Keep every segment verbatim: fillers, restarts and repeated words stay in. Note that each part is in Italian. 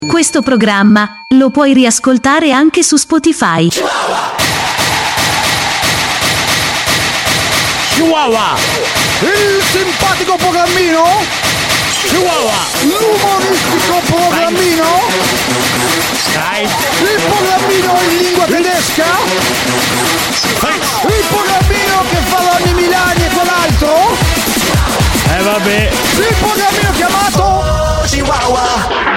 Questo programma lo puoi riascoltare anche su Spotify. Chihuahua, il simpatico programmino. Chihuahua, l'umoristico programmino. Dai. Il programmino in lingua tedesca. Il programmino che fa Ronny Milani e quell'altro. Eh vabbè. Il programmino chiamato Chihuahua.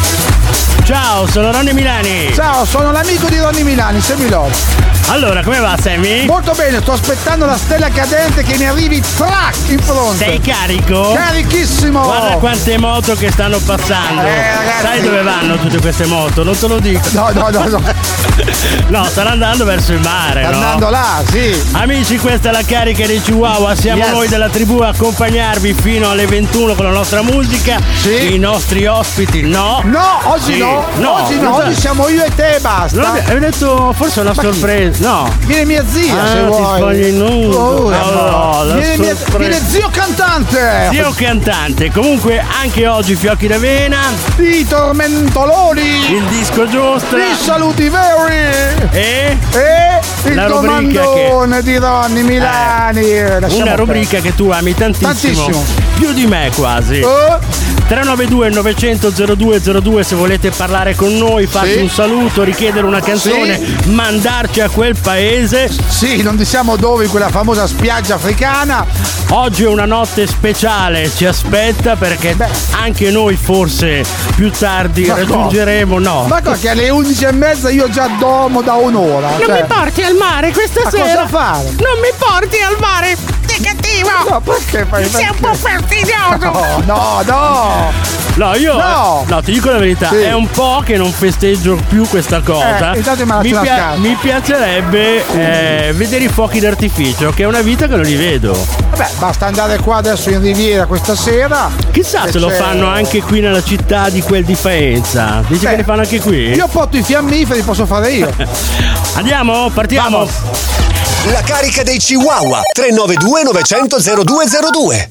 Ciao, sono Ronny Milani. Ciao, sono l'amico di Ronny Milani, Sammy Love. Allora, come va Sammy? Molto bene, sto aspettando la stella cadente che mi arrivi track in fronte. Sei carico? Carichissimo. Guarda quante moto che stanno passando. Eh, ragazzi. Sai dove vanno tutte queste moto? Non te lo dico. No, no, no, no. No, stanno andando verso il mare, Sta no? andando là, sì. Amici, questa è la carica dei Chihuahua. Siamo Yes. noi della tribù a accompagnarvi fino alle ventuno con la nostra musica. Sì. I nostri ospiti, no. No, oggi Sì. no. No, Oggi no, cosa- oggi siamo io e te, basta. Non avevi detto forse una Ma chi? sorpresa. No. Viene mia zia, Ah, se ti vuoi. sbagli nudo. Oh, Oh, la viene, mia, sorpresa. viene zio cantante. Zio cantante. Comunque anche oggi fiocchi d'avena. I tormentoloni. Il disco giusto. I saluti veri. E E il La rubrica domandone di Ronny Milani. Lasciamo una perdere. rubrica che tu ami tantissimo. Tantissimo. Più di me quasi. Oh, tre nove due nove zero zero zero due zero due se volete parlare con noi, farci Sì. un saluto, richiedere una canzone, Sì. mandarci a quel paese. sì, non diciamo dove, in quella famosa spiaggia africana. Oggi è una notte speciale, ci aspetta perché Beh. anche noi forse più tardi Ma raggiungeremo, no. Ma qua che alle undici e mezza io già dormo da un'ora. Non cioè. mi porti al mare questa Ma sera. cosa fare? Non mi porti al mare. Sei cattivo. No, perché fai? Sei un po' fastidioso. No, no, no. No, io No. no, ti dico la verità, Sì. è un po' che non festeggio più questa cosa. Eh, intanto mi mi, lasci la scarpa. mi piacerebbe eh, vedere i fuochi d'artificio, che è una vita che non li vedo. Vabbè, basta andare qua adesso in Riviera questa sera. Chissà Che se lo c'è- fanno anche qui nella città di quel di Faenza. Dici Beh, che li fanno anche qui? Io porto i fiammiferi, posso fare io. Andiamo, partiamo. Vamos. La carica dei Chihuahua. tre nove due nove zero zero zero due zero due.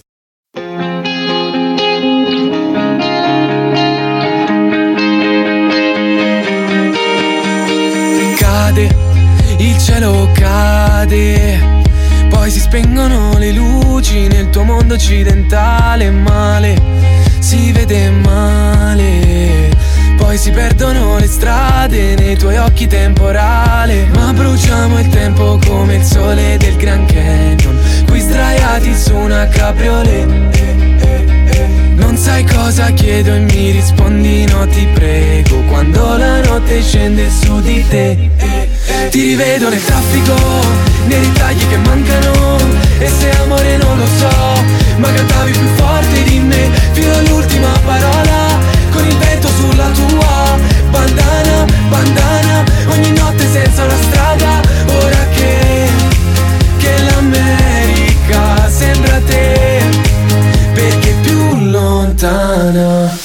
Cade, il cielo cade, poi si spengono le luci nel tuo mondo occidentale. Male, si vede male, poi si perdono le strade nei tuoi occhi temporale. Ma bruciamo il tempo come il sole del Grand Canyon, qui sdraiati su una cabriolet. Non sai cosa chiedo e mi rispondi no, ti prego, quando la notte scende su di te. Ti rivedo nel traffico, nei ritagli che mancano, e se amore non lo so, ma cantavi più forte di me fino all'ultima parola, con il vento sulla tua bandana, bandana, ogni notte senza una strada, ora che, che l'America sembra te, perché è più lontana.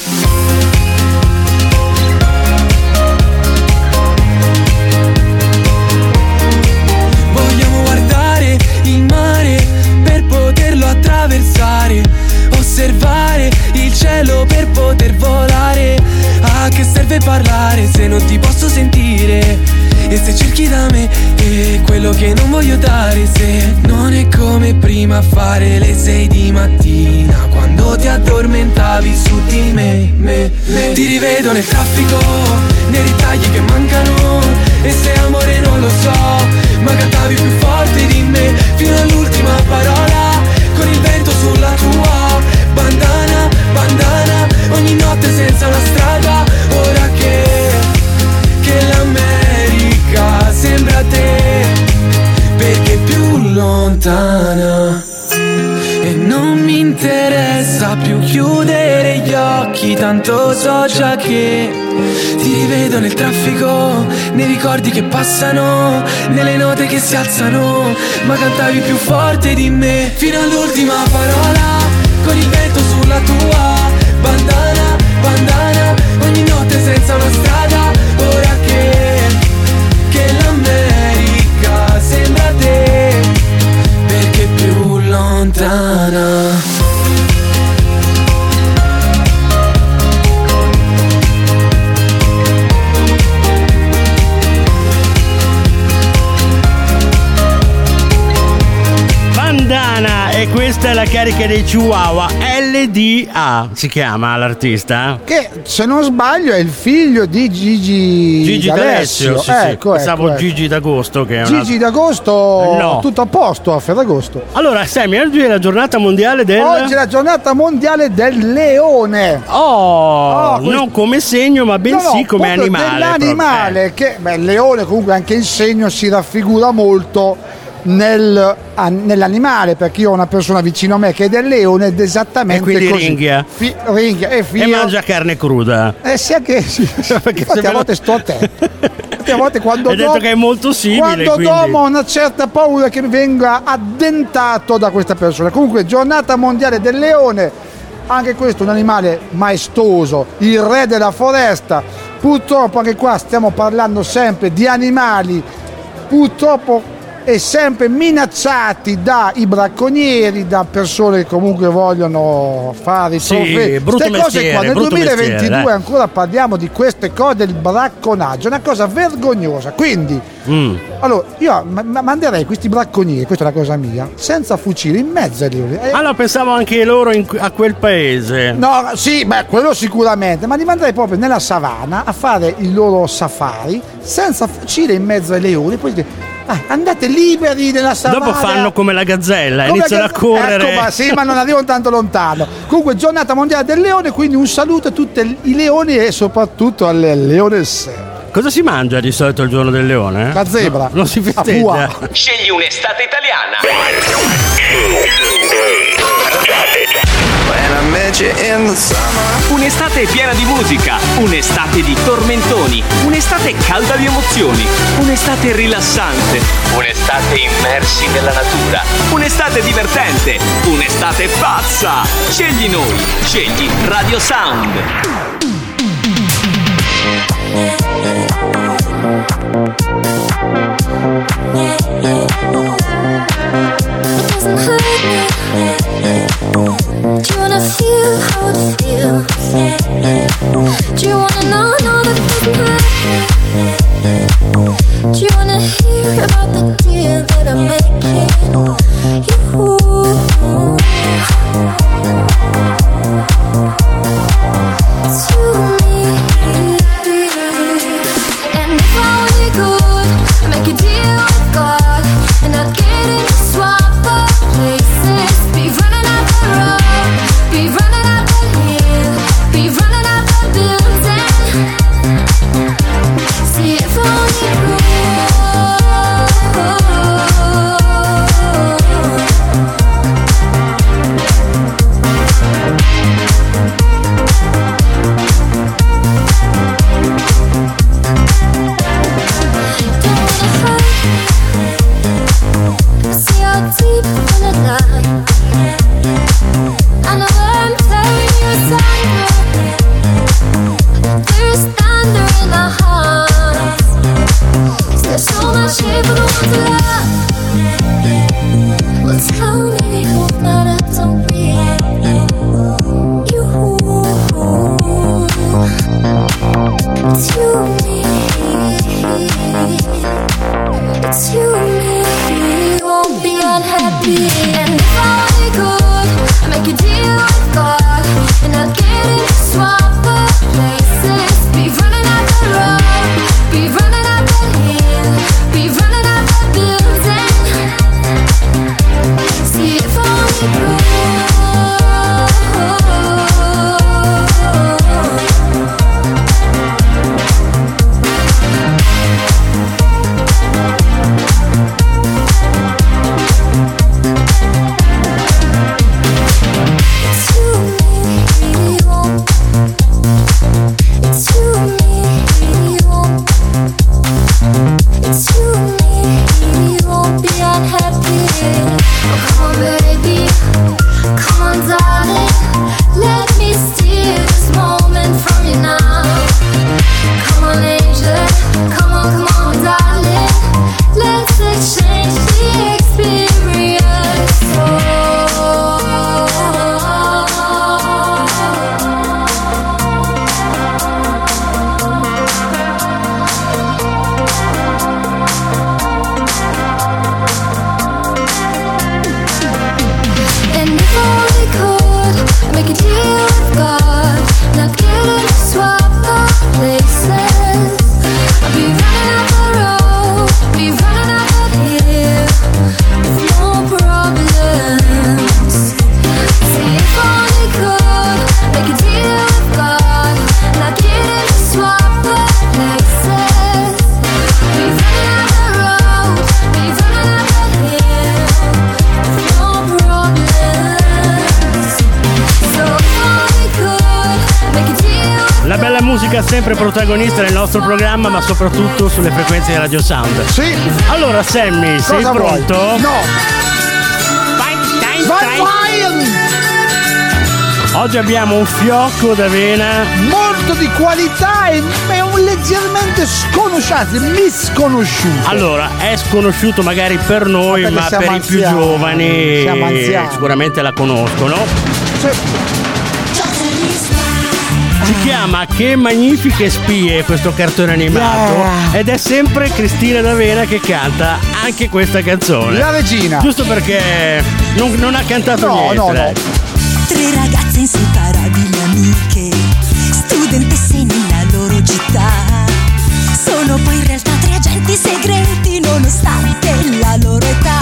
Vogliamo guardare il mare per poterlo attraversare, osservare il cielo per poter volare. A che serve parlare se non ti posso sentire? E se cerchi da me è quello che non voglio dare, se non è come prima fare le sei di mattina, quando ti addormentavi su di me, me, me. Ti rivedo nel traffico, nei ritagli che mancano, e se amore non lo so, ma cantavi più forte di me fino all'ultima parola, con il vento sulla tua bandana, bandana, ogni notte senza una strada, ora che, che l'America sembra te, perché è più lontana. E non mi interessa più chiudere gli occhi, tanto so già che ti rivedo nel traffico, nei ricordi che passano, nelle note che si alzano, ma cantavi più forte di me fino all'ultima parola, con il vento sulla tua bandana, bandana, ogni notte senza una strada, ora che, che l'America sembra te, perché è più lontana. Questa è la carica dei Chihuahua. L D A si chiama l'artista. Che se non sbaglio è il figlio di Gigi Gigi D'Alessio, sì, sì. ecco, Pensavo ecco, Gigi D'Agosto che è una... Gigi D'Agosto, no. Tutto a posto a Ferragosto. Allora Sammy, oggi è la giornata mondiale del... Oggi è la giornata mondiale del leone. Oh, Oh, questo... non come segno ma bensì no, no, come animale. Dell'animale eh. che, beh, il leone comunque anche il segno si raffigura molto nel, a, nell'animale, perché io ho una persona vicino a me che è del leone ed esattamente e quindi così. ringhia. Fi, ringhia e, e mangia carne cruda. Eh sì, anche sì. Infatti se a volte sto a te. Infatti a volte quando hai detto do, che è molto simile, quando quindi... domo ho una certa paura che venga addentato da questa persona. Comunque giornata mondiale del leone, anche questo è un animale maestoso, il re della foresta. Purtroppo anche qua stiamo parlando sempre di animali purtroppo e sempre minacciati dai bracconieri, da persone che comunque vogliono fare i sì, trofei. brutto Queste cose mestiere, qua nel brutto duemilaventidue mestiere, ancora parliamo di queste cose del bracconaggio, è una cosa vergognosa. Quindi mm. allora io ma- manderei questi bracconieri, questa è la cosa mia, senza fucile in mezzo ai leoni. Eh, allora pensavo anche loro in, a quel paese. No, sì, beh, quello sicuramente, ma li manderei proprio nella savana a fare il loro safari senza fucile in mezzo ai leoni, poi dire, ah, andate liberi nella savana. Dopo fanno come la gazzella, come iniziano gazz- a correre. Ecco, ma sì, ma non arrivano tanto lontano. Comunque giornata mondiale del leone, quindi un saluto a tutti i leoni e soprattutto alle leonesse. Cosa si mangia di solito il giorno del leone? La zebra. No, non si festeggia. Scegli un'estate italiana. Un'estate piena di musica, un'estate di tormentoni, un'estate calda di emozioni, un'estate rilassante, un'estate immersi nella natura, un'estate divertente, un'estate pazza. Scegli noi, scegli Radio Sound. Do you wanna feel how it feels? Do you wanna know, know that it doesn't hurt? Do you wanna hear about the deal that I'm making? You. Tonight places. I'll be running up the road, be running up the hill, with no problems. See if only could make a deal with God, not getting to swap the places. Be running up the road, be running up the hill, with no problems. So if only could make a deal with La bella musica sempre protagonista nel nostro programma, ma soprattutto sulle frequenze di Radio Sound. Sì. Allora Sammy, sei Cosa vuoi? pronto? No. Vai, dai, Vai, dai. vai! Oggi abbiamo un fiocco d'avena. Molto di qualità e è un leggermente sconosciuto, misconosciuto. Allora, è sconosciuto magari per noi, Ma ma perché per siamo i più anziani, giovani siamo anziani. sicuramente la conoscono. Sì. Si chiama Che magnifiche spie questo cartone animato Yeah. ed è sempre Cristina D'Avena che canta anche questa canzone. La regina. Giusto perché non, non ha cantato No, niente. no, no. lei. Tre ragazze inseparabili amiche, studentesse nella loro città. Sono poi in realtà tre agenti segreti nonostante la loro età.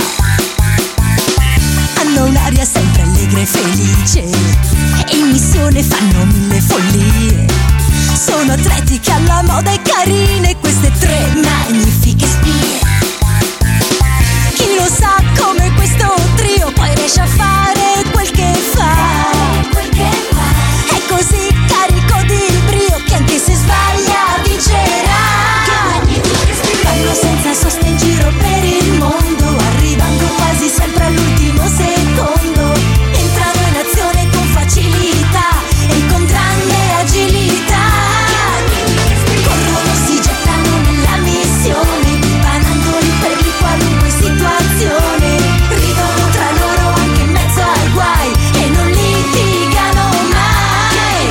Hanno un'aria sempre allegra e felice e in missione fanno mille follie. Sono atletiche alla moda e carine queste tre magnifiche spie. Chi lo sa come questo trio poi riesce a fare quel che fa. È così carico di brio che anche se sbaglia vincerà. Vanno senza sosta in giro per il mondo, arrivando quasi sempre all'ultimo secondo. Entrano in azione con facilità e con grande agilità. Corrono, si gettano nella missione, dipanandoli per di qualunque situazione. Ridono tra loro anche in mezzo ai guai e non litigano mai.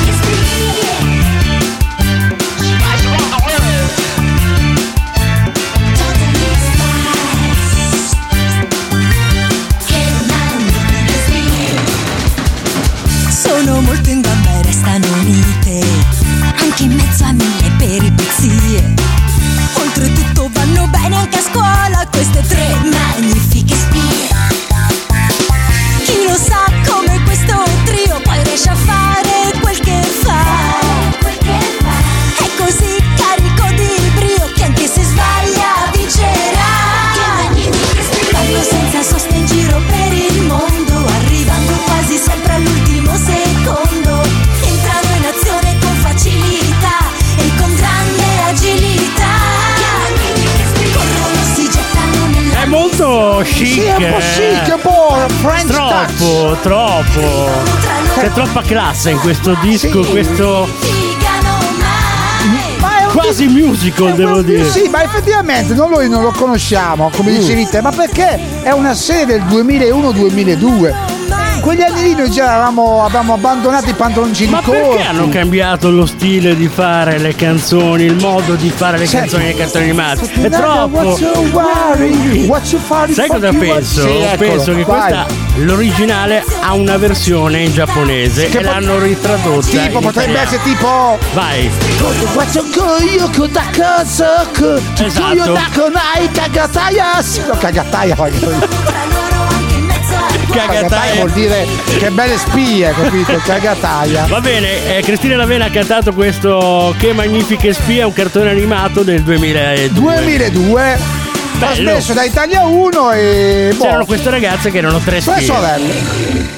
Sono molto in gamba e restano unite, anche in mezzo a mille peripezie. Oltretutto vanno bene anche a scuola queste tre magnifiche spie. Chi lo sa come questo trio poi riesce a fare quel che fa. È così carico di brio che anche se sbaglia vincerà. Vanno senza sosta in giro per il mondo, arrivando quasi sempre all'ultimo secondo. Entrano in azione con facilità e con grande agilità. Corrono, si gettano nella È molto chic. Sì, è un po' chic, è un po' French touch. Troppo, troppo. C'è troppa classe in questo disco, Sì. questo litigano mai. Ma è un quasi musical, devo dire. Sì, ma effettivamente noi non, non lo conosciamo, come dicevi te, ma perché è una serie del duemilauno duemiladue. In quegli anni lì noi già avevamo, avevamo abbandonato i pantaloncini Ma corti. perché hanno cambiato lo stile di fare le canzoni, il modo di fare le Cioè, canzoni nei cartoni animati? È What's troppo. your worry? What's your funny Sai cosa fucking penso? worry? Sì, eccolo, penso che vai. questa, l'originale, ha una versione in giapponese Che e po- l'hanno ritradotta. Tipo, in potrebbe italiano. essere tipo Vai. What's your coyo kodakasoku? Esatto. Kuyo dakonai kagataya. Sì, no, Cagataia. Tra loro anche in mezzo ai guai. Cagataia Cagataia. vuol dire che belle spie, capito? Cagataia. Va bene, eh, Cristina D'Avena ha cantato questo Che magnifiche spie, un cartone animato del duemiladue. duemiladue, trasmesso da Italia uno e boh, C'erano queste ragazze che erano tre tre spie. sorelle.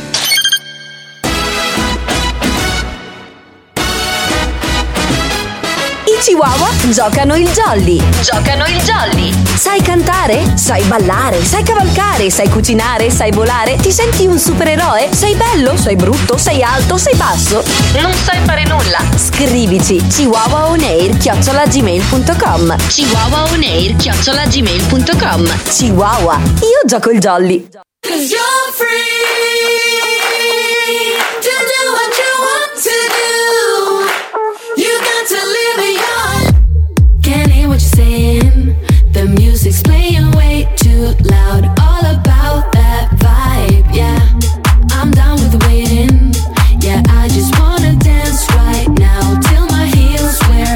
I Chihuahua giocano il jolly. Giocano il jolly. Sai cantare? Sai ballare? Sai cavalcare? Sai cucinare? Sai volare? Ti senti un supereroe? Sei bello? Sei brutto? Sei alto? Sei basso? Non sai fare nulla? Scrivici chihuahuaonair chiocciola gmail punto com. chihuahuaonair chiocciola gmail punto com. Chihuahua, io gioco il jolly. 'Cause you're free to do what you want to do. You got to live it young. Can't hear what you're saying. The music's playing way too loud. All about that vibe, yeah. I'm down with waiting. Yeah, I just wanna dance right now till my heels wear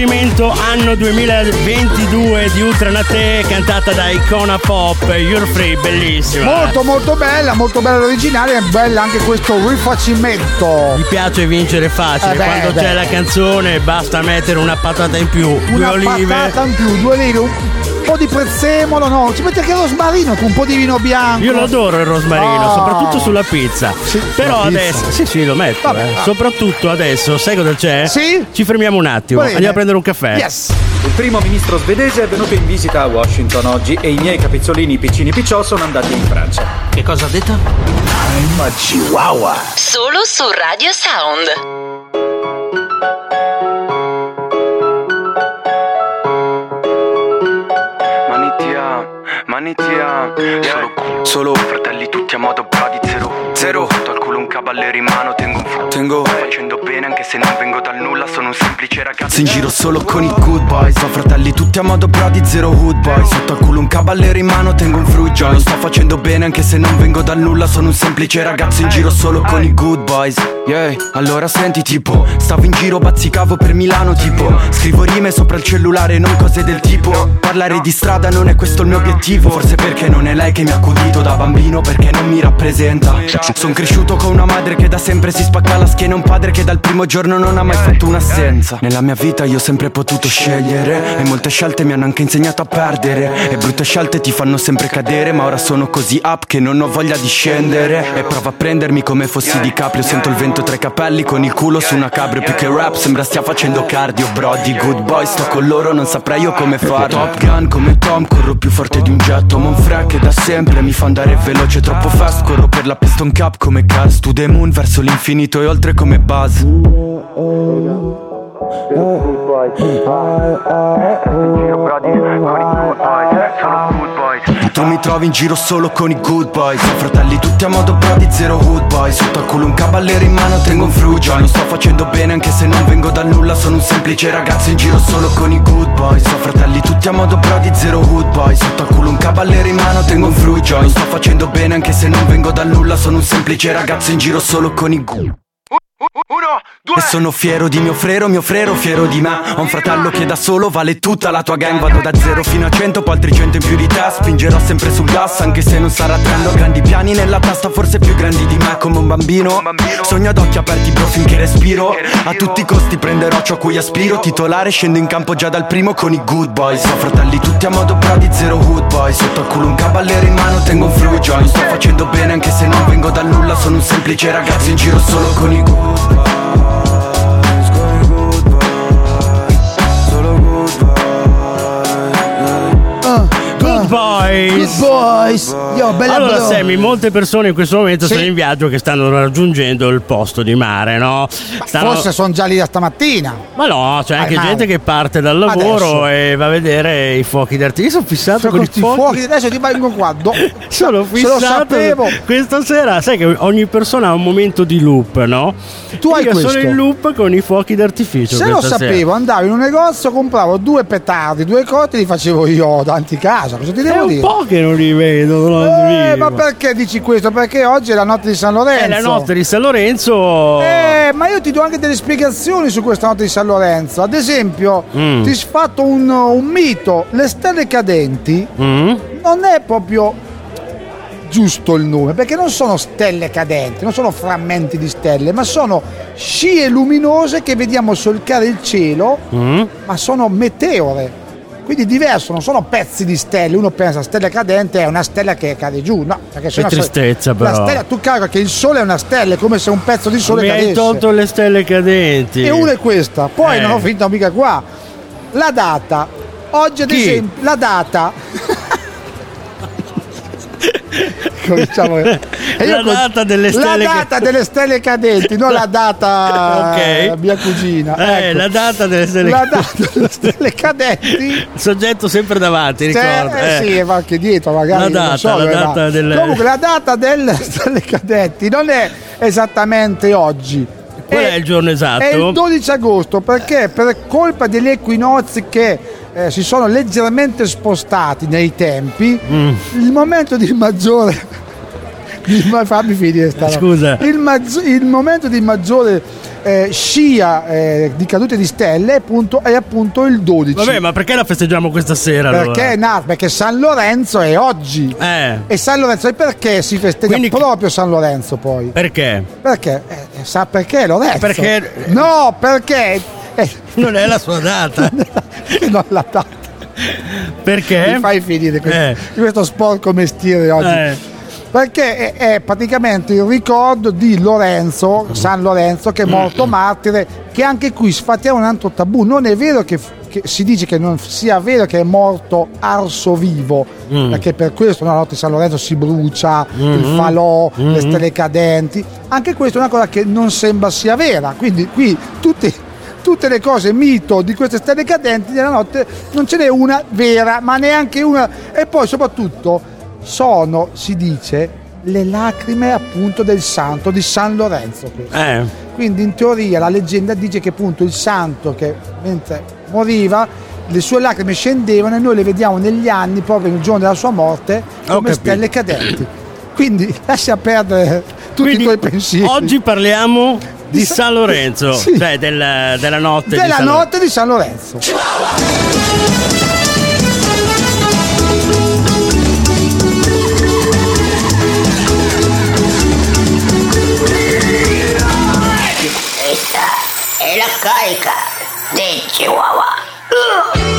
rifacimento anno duemilaventidue di Ultranate, cantata da Icona Pop. You're Free, bellissima. Molto molto bella, molto bella l'originale, è bella anche questo rifacimento. Mi piace vincere facile, Eh beh, quando beh. c'è la canzone basta mettere una patata in più, due Una olive. patata in più, due olive, un po' di prezzemolo, no, ci mette anche il rosmarino con un po' di vino bianco. Io lo adoro il rosmarino, Oh. soprattutto sulla pizza. Sì, Però la pizza. adesso, sì, sì, lo metto. Vabbè, eh. va. Soprattutto adesso, sai cosa c'è? Sì? Ci fermiamo un attimo, Va bene. andiamo a prendere un caffè. Yes. Il primo ministro svedese è venuto in visita a Washington oggi e i miei capezzolini piccini picciò sono andati in Francia. Che cosa ha detto? I'm a Chihuahua. Solo su Radio Sound. Manitia, manitia, solo, solo fratelli tutti a modo bradi, zero, zero, sotto al culo un cavaliere in mano, tengo un f- tengo, facendo bene anche se non vengo dal nulla, sono un semplice ragazzo in giro solo con i good boys, ho fratelli tutti a modo bradi, zero hood boy, sotto al culo un cavaliere in mano, tengo un fruit joint, sto facendo bene anche se non vengo dal nulla, sono un semplice ragazzo in giro solo con i good boys, yeah, allora senti tipo, stavo in giro bazzicavo per Milano tipo, scrivo rime sopra il cellulare non cose del tipo, parlare di strada non è questo il mio obiettivo, forse perché non è lei che mi ha accudito da bambino, perché non mi rappresenta, sono cresciuto con una madre che da sempre si spacca la schiena, un padre che dal primo giorno non ha mai fatto un'assenza, nella mia vita io ho sempre potuto scegliere e molte scelte mi hanno anche insegnato a perdere, e brutte scelte ti fanno sempre cadere, ma ora sono così up che non ho voglia di scendere, e provo a prendermi come fossi DiCaprio, sento il vento tra i capelli con il culo su una cabrio, più che rap sembra stia facendo cardio, brody good boy sto con loro non saprei io come farlo, Top Gun come Tom corro più forte di un jet, Monfrè che da sempre mi fa andare veloce troppo fast, corro per la Piston Cup come Cars to the Moon verso l'infinito e oltre come Buzz. Tu mi trovi in giro solo con i good boys, ho fratelli tutti a modo bradi, zero hood boy, sotto al culo un cavaliere in mano, tengo un fruit joint, sto facendo bene anche se non vengo dal nulla, sono un semplice ragazzo in giro solo con i good boys, ho fratelli tutti a modo bradi, zero hood boy, sotto al culo un cavaliere in mano, tengo un fruit joint, sto facendo bene anche se non vengo dal nulla, sono un semplice ragazzo in giro solo con i good. E sono fiero di mio frero, mio frero fiero di me. Ho un fratello che da solo vale tutta la tua gang. Vado da zero fino a cento, poi altri cento in più di te. Spingerò sempre sul gas, anche se non sarà trend. Ho grandi piani nella testa, forse più grandi di me. Come un bambino, sogno ad occhi aperti bro finché respiro. A tutti i costi prenderò ciò a cui aspiro. Titolare, scendo in campo già dal primo con i good boys. Ho fratelli tutti a modo bradi, zero hood boy. Sotto al culo un cavaliere in mano, tengo un fruit joint. Sto facendo bene anche se non vengo dal nulla. Sono un semplice ragazzo in giro solo con i good boys. Good boys. Good boys. Io, bella allora, bro. Sammy, molte persone in questo momento Sì. sono in viaggio che stanno raggiungendo il posto di mare, no? Stanno... Forse sono già lì da stamattina. Ma no, c'è anche Al mare. gente che parte dal lavoro Adesso. e va a vedere i fuochi d'artificio. Sono fissato Cioè, con i questi fuochi. fuochi adesso ti vengo qua. Do- Sono Se lo fissato sapevo. questa sera. Sai che ogni persona ha un momento di loop, no? Tu hai Io questo. sono in loop con i fuochi d'artificio. Se lo questa sera. sapevo, andavo in un negozio, compravo due petardi, due cotti e li facevo io davanti casa. Cosa ti È devo un dire? po' che non li vedo, non li Eh, vivo. ma perché dici questo? Perché oggi è la notte di San Lorenzo. È la notte di San Lorenzo. Eh, ma io ti do anche delle spiegazioni su questa notte di San Lorenzo. Ad esempio, Mm. ti sfatto un, un mito: le stelle cadenti Mm? non è proprio giusto il nome, perché non sono stelle cadenti, non sono frammenti di stelle, ma sono scie luminose che vediamo solcare il cielo, Mm? ma sono meteore. Quindi diverso, non sono pezzi di stelle. Uno pensa stella cadente è una stella che cade giù, no, perché se Che no- tristezza, la però. stella, tu calcola che il sole è una stella, è come se un pezzo di sole Mi hai cadesse. tolto le stelle cadenti. E una è questa, poi Eh. non ho finito mica qua. La data, oggi ad Chi? esempio, la data. Cominciamo. E io La con- data delle stelle La ca- data delle stelle cadenti, non la data Ok. mia cugina. Eh, ecco. la data delle stelle La data delle stelle cadenti. Il soggetto sempre davanti, ricorda. Cioè, eh, sì, va anche dietro magari. La data, non so la dove data va. delle- Comunque la data delle stelle cadenti non è esattamente oggi. Qual è il giorno esatto? È il dodici agosto, perché per colpa degli equinozi che eh, si sono leggermente spostati nei tempi, Mm. il momento di maggiore di, ma fammi finire sta roba. Scusa. il, maggi- il momento di maggiore eh, scia eh, di cadute di stelle appunto, è appunto il dodici. Vabbè, ma perché la festeggiamo questa sera? Perché allora? è nato? Perché San Lorenzo è oggi. Eh. E San Lorenzo, e perché si festeggia Quindi- proprio San Lorenzo poi? Perché? Perché? Eh, sa perché Lorenzo? Perché- No, perché eh, Non è la sua data. non la data. Perché? Mi fai finire questo, Eh. questo sporco mestiere oggi. Eh. Perché è, è praticamente il ricordo di Lorenzo, San Lorenzo, che è morto martire, che anche qui sfattiamo un altro tabù. Non è vero che, che si dice che non sia vero che è morto arso vivo, Mm. perché per questo la notte di San Lorenzo si brucia, Mm. il falò, le Mm. stelle cadenti. Anche questa è una cosa che non sembra sia vera. Quindi qui tutti tutte le cose mito di queste stelle cadenti nella notte non ce n'è una vera, ma neanche una. E poi soprattutto sono, si dice, le lacrime appunto del santo di San Lorenzo. questo. Eh. Quindi in teoria la leggenda dice che appunto il santo, che mentre moriva le sue lacrime scendevano e noi le vediamo negli anni, proprio nel giorno della sua morte, Ho come capito. stelle cadenti. Quindi lascia perdere tutti Quindi i tuoi pensieri. oggi parliamo di, Di Sa- San Lorenzo, Sì. cioè del- della notte di della San notte di San Lorenzo. Esta è la carica del Chihuahua.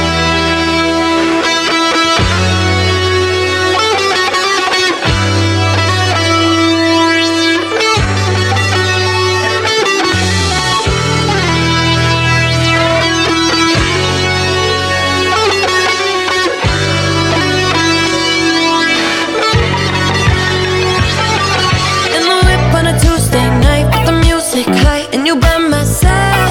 In the whip on a Tuesday night with the music high and you by my side,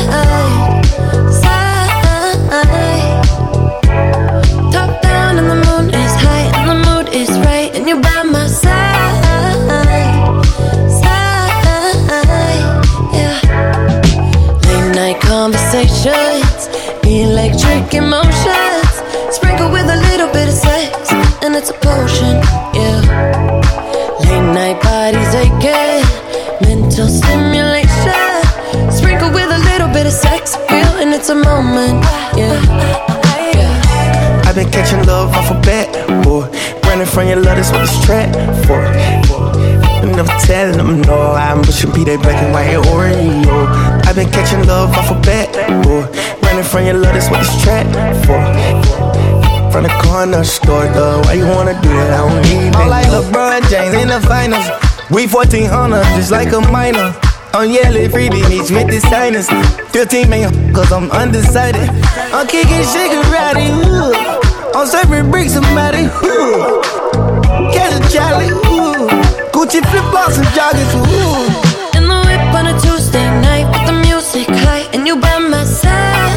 side. Top down and the moon is high and the mood is right and you by my side, side. Yeah. Late night conversations, electric emotions, sprinkled with a little bit of sex and it's a potion. Yeah. Late night bodies aching, mental stimulation, sprinkled with a little bit of sex appeal, and it's a moment, yeah, yeah. I've been catching love off a bat, boy. Running from your love, that's what it's trapped for. I'm never telling them no, I'm pushing P that black and white Oreo. I've been catching love off a bat, boy. Running from your love, that's what it's trapped for. From the corner store, though, why you wanna do that? I don't need that. I'm like LeBron James in the finals. We fourteen hundred, just like a minor. I'm yelling freebie meets with the signers. fifteen man, cause I'm undecided. I'm kicking Shigarati, ooh. I'm serving bricks, somebody, ooh. Catch a Charlie, ooh. Gucci flip flops and joggers, ooh. In the whip on a Tuesday night with the music high and you by my side,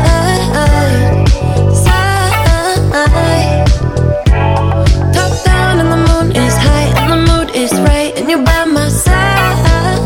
side. Top down and the moon is high and the mood is right and you by my side,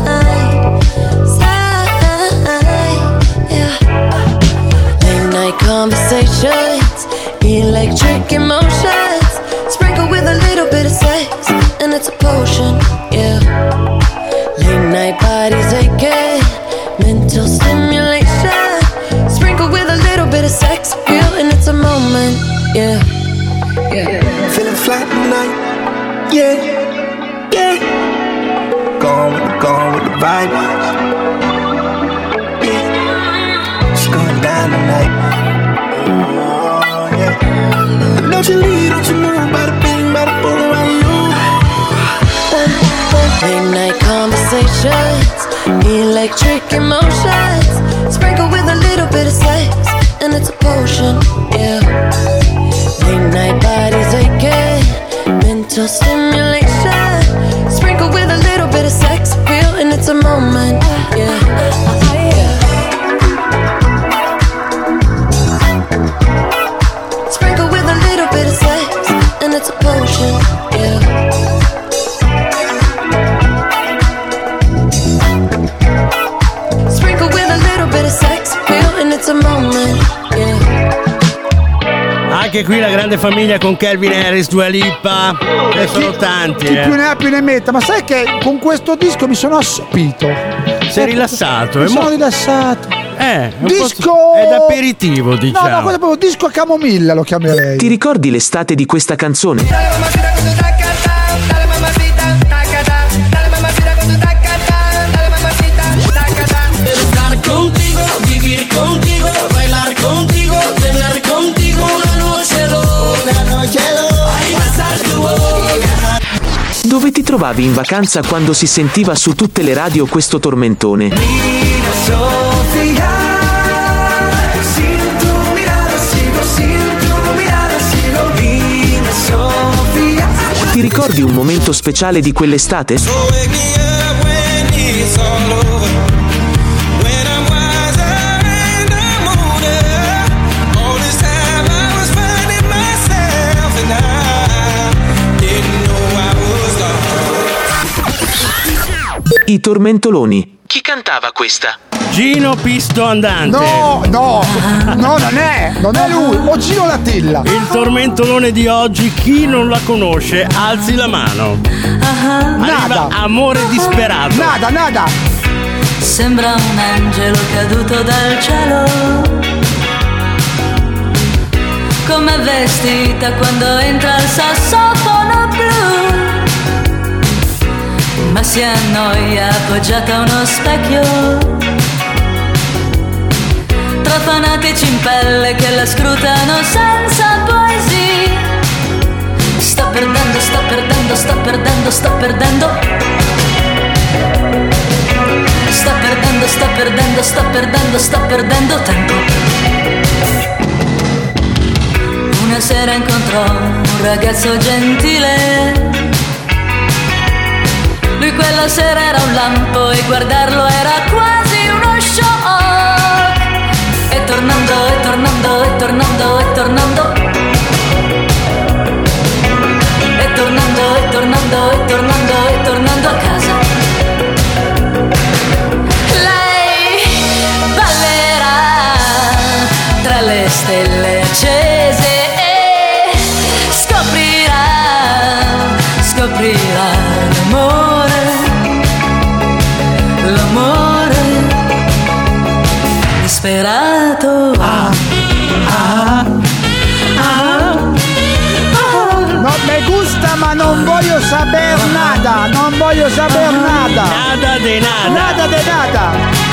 side. Yeah. Late night conversations, electric emotions, sprinkled with a little bit of sex and it's a potion, yeah. Late night bodies aching, mental stimulation, sprinkled with a little bit of sex appeal, and it's a moment, yeah, yeah. Feeling flat tonight, yeah, yeah. Gone with the, gone with the vibe, yeah. It's going down tonight, oh, yeah. Don't you leave, don't you move, bada bing, bada boom around you. Late night conversations, electric emotions, sprinkled with a little bit of sex, and it's a potion, yeah. Late night bodies aching, mental stimulation, sprinkled with a little bit of sex appeal, and it's a moment, yeah, yeah. Sprinkled with a little bit of sex, and it's a potion, yeah. Sprinkle with a little bit of sex appeal, and it's a moment, yeah. Anche qui la grande famiglia con Calvin Harris, Dua Lipa, e sono tanti, Chi eh. più ne ha più ne metta, ma sai che con questo disco mi sono assopito. Sei rilassato. Mi è sono mo- rilassato. Eh, un Disco! po' è d'aperitivo, diciamo. No, no, questo è proprio disco a camomilla lo chiamerei. Ti ricordi l'estate di questa canzone? Estar contigo, vivir contigo, bailar contigo, tener contigo una noche loca, una noche loca, y besar tu boca. Dove ti trovavi in vacanza quando si sentiva su tutte le radio questo tormentone? Mira, Sofía, sin tu mirada sigo, sin tu mirada sigo. Mira, Sofía. Ti ricordi un momento speciale di quell'estate? So wake me up when it's all over. When I'm wiser and I'm older. All this time I was finding myself and I didn't know I was lost. I tormentoloni. Chi cantava questa? Gino Pisto Andante. No, no, no, non è, non è lui. O Gino Latilla. Il tormentolone di oggi, chi non la conosce, alzi la mano. Arriva Nada. Amore disperato. Nada, nada. Sembra un angelo caduto dal cielo, come vestita quando entra il sassofono blu, ma si annoia appoggiata a uno specchio, tra fanatici in pelle che la scrutano senza poesia. Sto perdendo, sto perdendo, sto perdendo, sto perdendo. Sto perdendo, sto perdendo, sto perdendo, sto perdendo tempo. Una sera incontrò un ragazzo gentile. Lui quella sera era un lampo e guardarlo era quasi uno shock. E tornando, e tornando, e tornando, e tornando. E tornando, e tornando, e tornando, e tornando a casa. Lei ballerà tra le stelle accese e scoprirà, scoprirà l'amore, l'amore disperato. Ah, ah, ah, ah. No, me gusta ma non voglio saber nada, non voglio saber nada. Nada de nada. Nada de nada.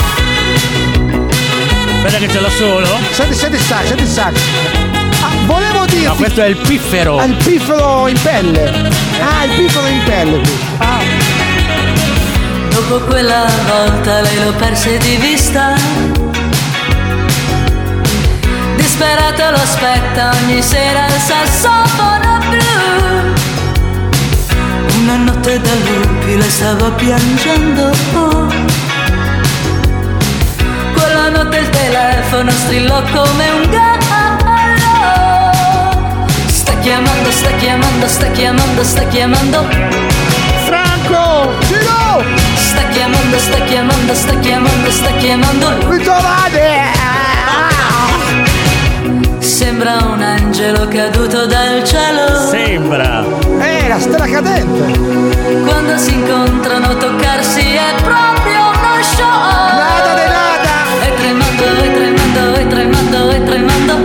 Aspetta che ce l'ho solo. Senti, senti il sax, senti il sax. Ah, volevo dirti. No, questo è il piffero. Ah, il piffero in pelle. Ah, il piffero in pelle. Ah. Dopo quella volta lei lo perse di vista. Disperato lo aspetta ogni sera il sassofono blu. Una notte da lupi le stava piangendo. Quella notte il telefono strillò come un gallo. Sta chiamando, sta chiamando, sta chiamando, sta chiamando. Franco! Gino! Sta chiamando, sta chiamando, sta chiamando, sta chiamando. Ritrovate! Sembra un angelo caduto dal cielo. Sembra. Eh, la stella cadente. Quando si incontrano toccarsi è proprio uno show. Nada de nada. E tremando, e tremando, e tremando, e tremando.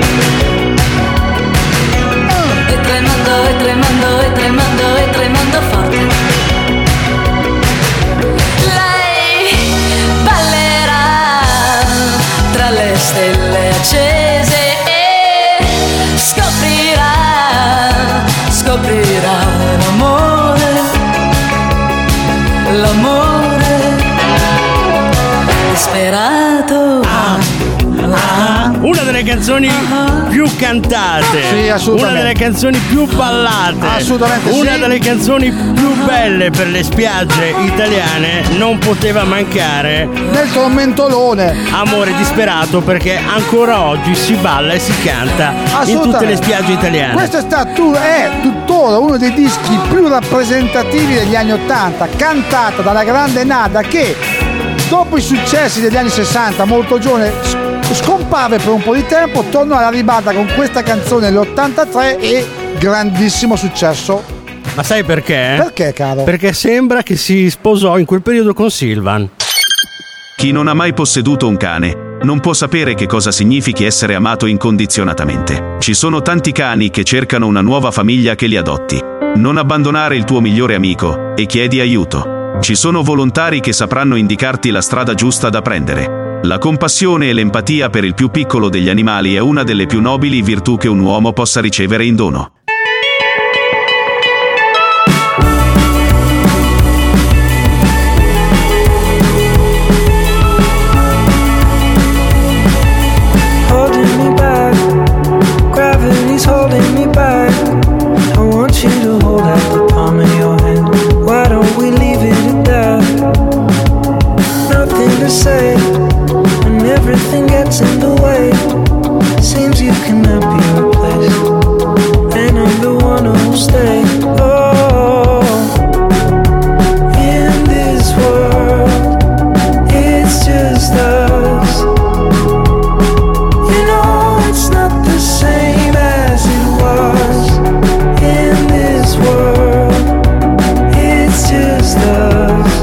E tremando, e tremando, e tremando, e tremando forte. Lei ballerà tra le stelle accese. Scoprirà, scoprirà l'amore, l'amore disperato. Ah, ah. Una delle canzoni più cantate. Sì, assolutamente. Una delle canzoni più ballate. Assolutamente Una sì. delle canzoni più belle per le spiagge italiane non poteva mancare. Nel tormentolone. Amore disperato, perché ancora oggi si balla e si canta in tutte le spiagge italiane. Questo è stato, è tuttora uno dei dischi più rappresentativi degli anni Ottanta, cantata dalla grande Nada, che dopo i successi degli anni sessanta, molto giovane, scomparve per un po' di tempo, tornò alla ribalta con questa canzone nell'ottantatré e grandissimo successo. Ma sai perché? Perché, caro? Perché sembra che si sposò in quel periodo con Silvan. Chi non ha mai posseduto un cane non può sapere che cosa significhi essere amato incondizionatamente. Ci sono tanti cani che cercano una nuova famiglia che li adotti. Non abbandonare il tuo migliore amico e chiedi aiuto. Ci sono volontari che sapranno indicarti la strada giusta da prendere. La compassione e l'empatia per il più piccolo degli animali è una delle più nobili virtù che un uomo possa ricevere in dono. Gravity's holding me back. I want you to hold out the palm of your hand. Why don't we leave it at that? Nothing to say, and everything gets in the way. Seems you cannot be replaced, and I'm the one who'll stay. Oh, in this world, it's just us. You know it's not the same as it was. In this world, it's just us.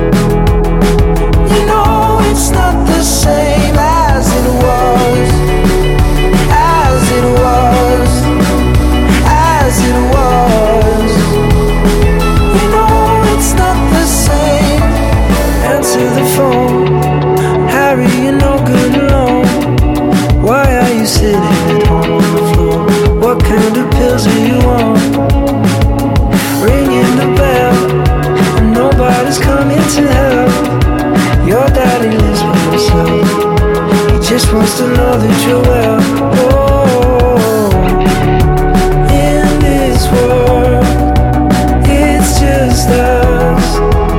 You know it's not the same as it was. As it was. As it was. You know it's not the same. Answer the phone. Harry, you're no good alone. Why are you sitting at home on the floor? What kind of pills are you on? Ringing the bell, and nobody's coming to help. Your daddy lives by himself. He just wants to know that you're well. Oh, in this world, it's just us.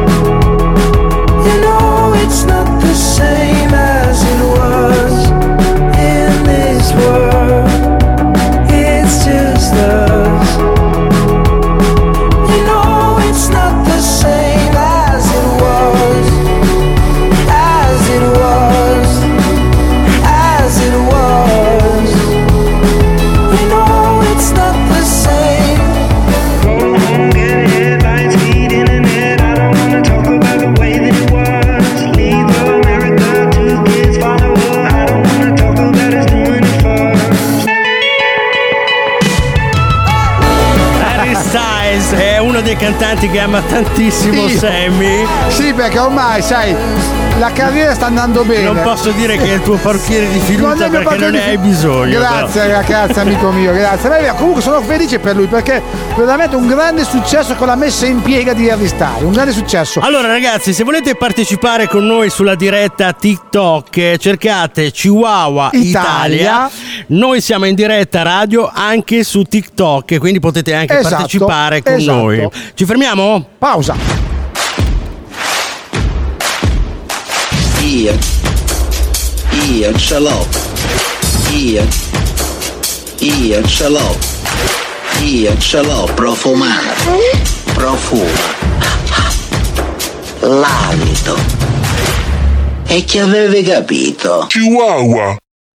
You know it's not the same as it was. In this world, it's just us. You know it's not the same as it was. As it was. As it was. You know it's not the same. Go home, get headlines, feed internet. I don't wanna talk about the way that it was. Leave America, two kids, follow her. I don't wanna talk about us doing it first. Harry Styles è uno dei cantanti che ama tantissimo Sì. Sammy. Sì, perché ormai, sai, la carriera sta andando bene. Non posso dire che è il tuo parrucchiere di Non fiducia è mio perché non ne parrucchiere hai di- bisogno. Grazie, però. grazie amico mio, grazie. Ma è vero, comunque sono felice per lui perché veramente un grande successo con la messa in piega di Harry Styles, un grande successo. Allora ragazzi, se volete partecipare con noi sulla diretta TikTok, eh, cercate Chihuahua Italia. Italia. Noi siamo in diretta radio anche su TikTok, quindi potete anche Esatto, partecipare con esatto. noi. Ci fermiamo? Pausa. Io, io ce l'ho, io, io ce l'ho, io ce l'ho profumato, profuma, l'alito. E chi avevi capito? Chihuahua.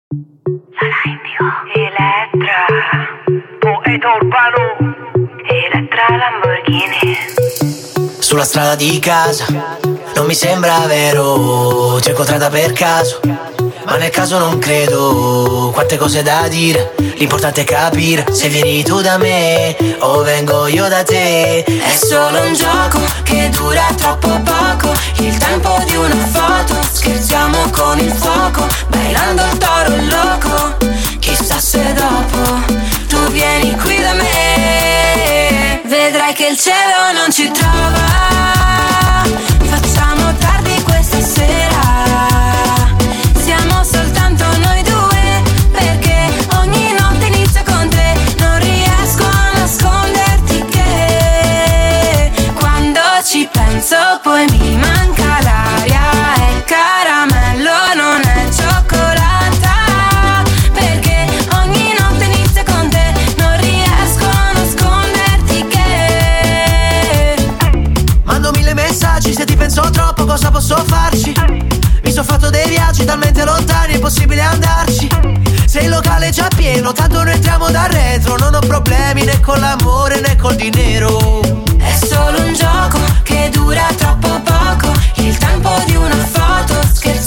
Elettra, poeta urbano, Elettra Lamborghini. Sulla strada di casa, non mi sembra vero, ti ho incontrata per caso, ma nel caso non credo, quante cose da dire, l'importante è capire se vieni tu da me o vengo io da te. È solo un gioco che dura troppo poco, il tempo di una foto, scherziamo con il fuoco, bailando il toro loco, chissà se dopo tu vieni qui da me, vedrai che il cielo non ci trova, facciamo tardi questa sera, siamo soltanto noi due, perché ogni notte inizia con te, non riesco a nasconderti che quando ci penso poi mi manca l'aria, è caramello, non è cioccolata, perché ogni notte inizia con te, non riesco a nasconderti che Mando mille messaggi, se ti penso troppo cosa posso farci? Mi sono fatto dei viaggi talmente lontani è possibile andarci. Se il locale è già pieno, tanto noi entriamo da retro, non ho problemi né con l'amore né col dinero. è solo un gioco che dura troppo poco, il tempo di una foto, scherzo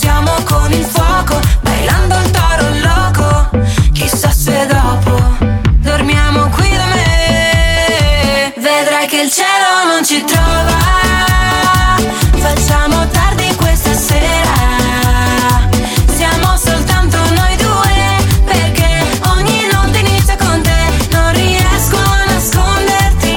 cielo non ci trova. Facciamo tardi questa sera, siamo soltanto noi due, perché ogni notte inizia con te. Non riesco a nasconderti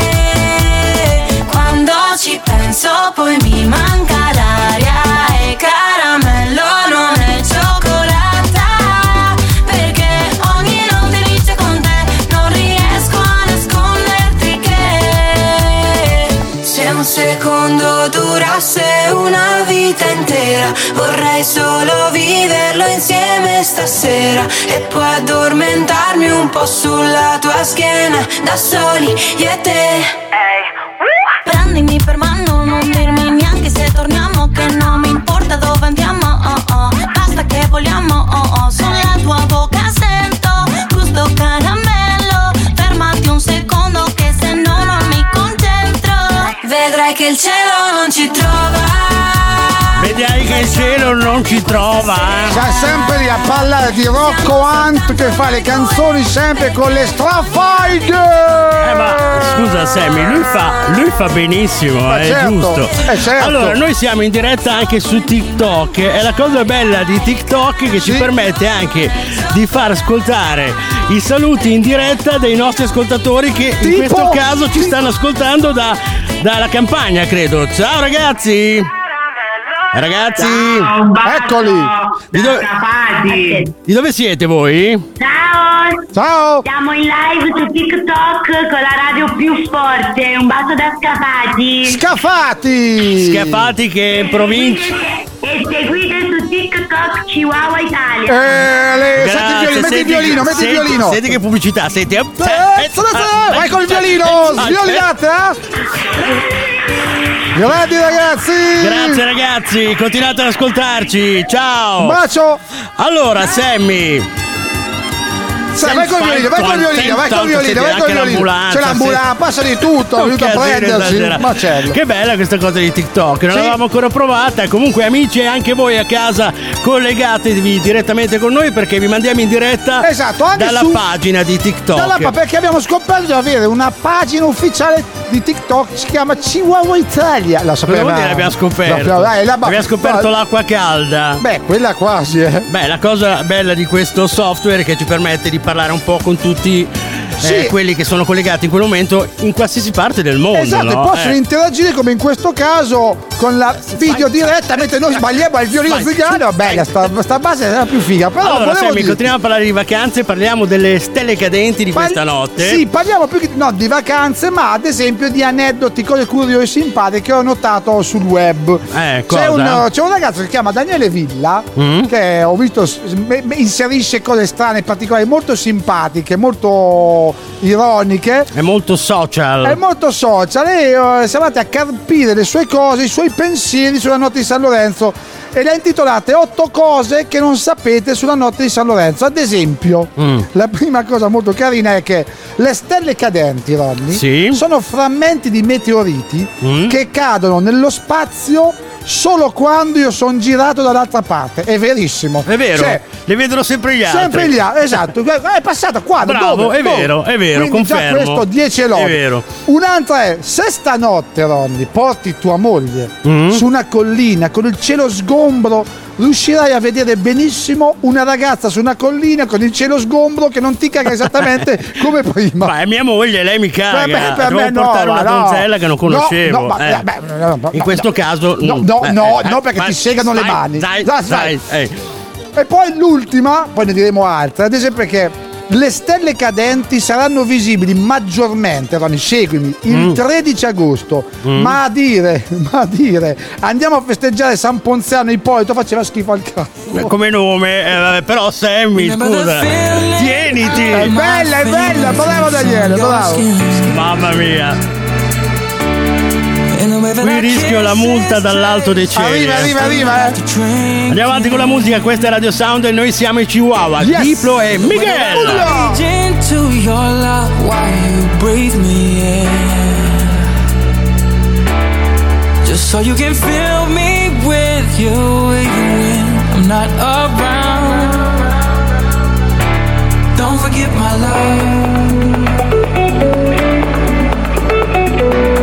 che quando ci penso poi mi manca l'aria. E caramello non è cioccolata, perché ogni notte inizia con te. Non riesco a nasconderti che se un secondo durasse una vita intera, vorrei solo viverlo insieme stasera e poi addormentarmi un po' sulla tua schiena, da soli io e te. Prendimi per mano, non dirmi neanche se torniamo, che non mi importa dove andiamo, oh oh. Basta che vogliamo, oh oh. Sulla tua bocca sento gusto caramello. Fermati un secondo che se no non mi concentro. Vedrai che il cielo non ci trova. Vedrai che il cielo non ci trova. Sta sempre lì a parlare di Rocco Hunt che fa le canzoni sempre con le straffaide. Eh ma scusa Sammy, lui fa, lui fa benissimo, è certo, giusto. eh, certo. Allora, noi siamo in diretta anche su TikTok e la cosa bella di TikTok è che ci permette anche di far ascoltare i saluti in diretta dei nostri ascoltatori che in Tipo? questo caso ci stanno ascoltando da, dalla campagna, credo. Ciao ragazzi! Ragazzi, Ciao, eccoli. Di dove, di dove siete voi? Ciao! Ciao! Siamo in live su TikTok con la radio più forte. Un bacio da Scafati. Scafati! Scafati che in provincia. E seguite su TikTok Chihuahua Italia. Eh, le, Grazie, senti il violino, metti il senti- violino, metti senti- il violino. Senti che pubblicità, senti. Eh, Eh, eh, vai con il violino, sviolinate, eh? Grandi ragazzi! Grazie ragazzi, continuate ad ascoltarci. Ciao! Un bacio! Allora, Sammy. Sai, vai col violino, vai col violino, vai col violino, vai col violino. C'è l'ambulanza, passa di tutto, è venuto a prendersi il macello. Che bella questa cosa di TikTok, non Sì. l'avevamo ancora provata. Comunque amici, anche voi a casa collegatevi direttamente con noi perché vi mandiamo in diretta Esatto, anche dalla su- pagina di TikTok. Dalla pa- perché abbiamo scoperto di avere una pagina ufficiale di TikTok, si chiama Chihuahua Italia. La Cosa sapeva? vuol dire abbiamo scoperto? La- dai, la- abbiamo scoperto l'acqua calda. Beh, quella quasi, eh. Beh, la cosa bella di questo software è che ci permette di parlare un po' con tutti eh, Sì. quelli che sono collegati in quel momento in qualsiasi parte del mondo. Esatto, e no? possono Eh. interagire come in questo caso con la video diretta, mentre noi sbagliamo il violino zigano. Bella, sta, sta base era più figa. Però Allora, volevo Sammy, dire- continuiamo a parlare di vacanze, parliamo delle stelle cadenti di Par- questa notte. Sì, parliamo più che no, di vacanze, ma ad esempio di aneddoti, cose curiose e simpatiche che ho notato sul web. Eh, C'è cosa? un, c'è un ragazzo che si chiama Daniele Villa, Mm? che ho visto s- me- me- inserisce cose strane, particolari, molto simpatiche, molto ironiche. È molto social. È molto social e eh, siamo andati a carpire le sue cose, i suoi pensieri sulla notte di San Lorenzo e le ha intitolate otto cose che non sapete sulla notte di San Lorenzo. Ad esempio, Mm. la prima cosa molto carina è che le stelle cadenti, Ronny, Sì. sono frammenti di meteoriti Mm. che cadono nello spazio solo quando io sono girato dall'altra parte. È verissimo. È vero, Cioè, le vedono sempre gli altri. sempre gli altri, esatto. È passata qua. Bravo, dove? è Dove? vero, è vero, Quindi già confermo. questo dieci e lode. È vero. Un'altra è, se stanotte, Ronny, porti tua moglie Mm. su una collina con il cielo sgombro, riuscirai a vedere benissimo una ragazza su una collina con il cielo sgombro che non ti caga esattamente come prima. Ma è mia moglie, lei mi caga. Per me- per Devo me no, portare una ma no. donzella che non conoscevo. No, no, ma- eh. beh, no, no, In no, questo no. caso. No, mm, no, eh, no, eh, no, perché ma- ti segano le dai, mani. Dai, Dai, dai, dai. eh. E poi l'ultima, poi ne diremo altre, ad esempio che le stelle cadenti saranno visibili maggiormente, Ronny, seguimi, il Mm. tredici agosto, Mm. ma a dire, ma a dire, andiamo a festeggiare San Ponziano Ippolito faceva schifo al cazzo. Come nome, eh, vabbè, però Sammy, scusa. Tieniti. È bella, è bella, bravo Daniele, bravo. Mamma mia. Qui rischio la multa dall'alto dei cieli. Arriva, eh. arriva, arriva, eh. Andiamo avanti con la musica, questa è Radio Sound e noi siamo i Chihuahua, Yes. Diplo e Miguel. Into your love while you breathe me in, just so you can fill me with you even when I'm not around. Don't forget my love.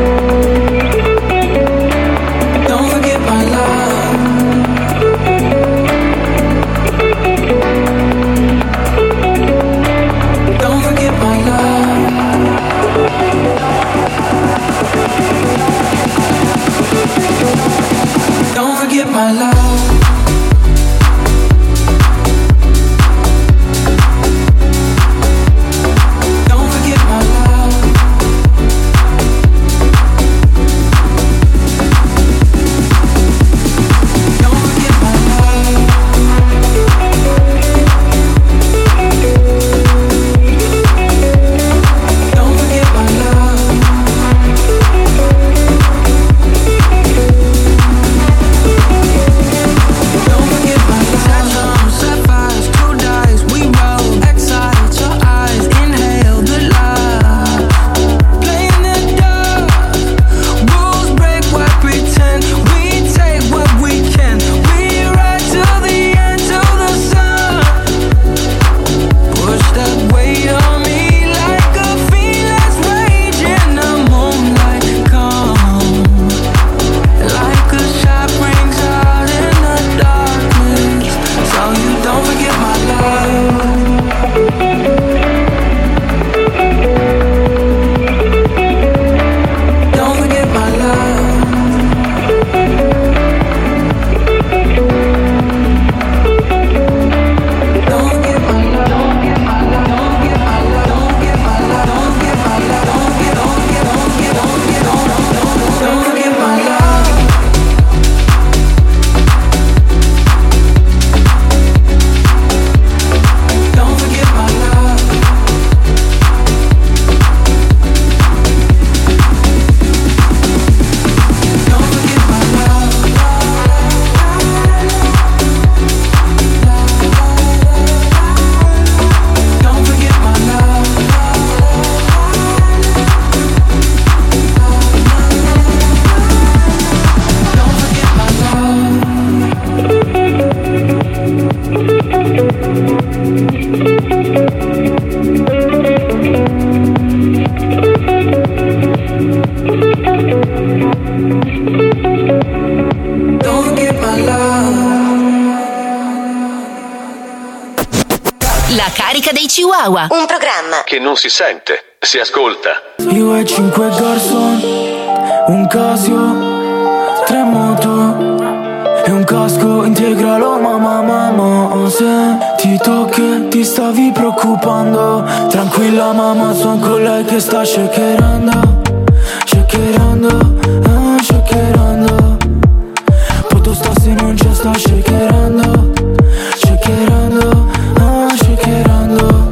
carica dei Chihuahua. Un programma Che non si sente, si ascolta. Io e cinque garçon, un Casio, tre moto e un casco integralo, mamma, mamma. Se ti tocchi ti stavi preoccupando, tranquilla mamma, son con lei che sta shakerando, shakerando, ah, shakerando. Poto sta se non c'è, sta shakerando, shakerando, ah, shakerando,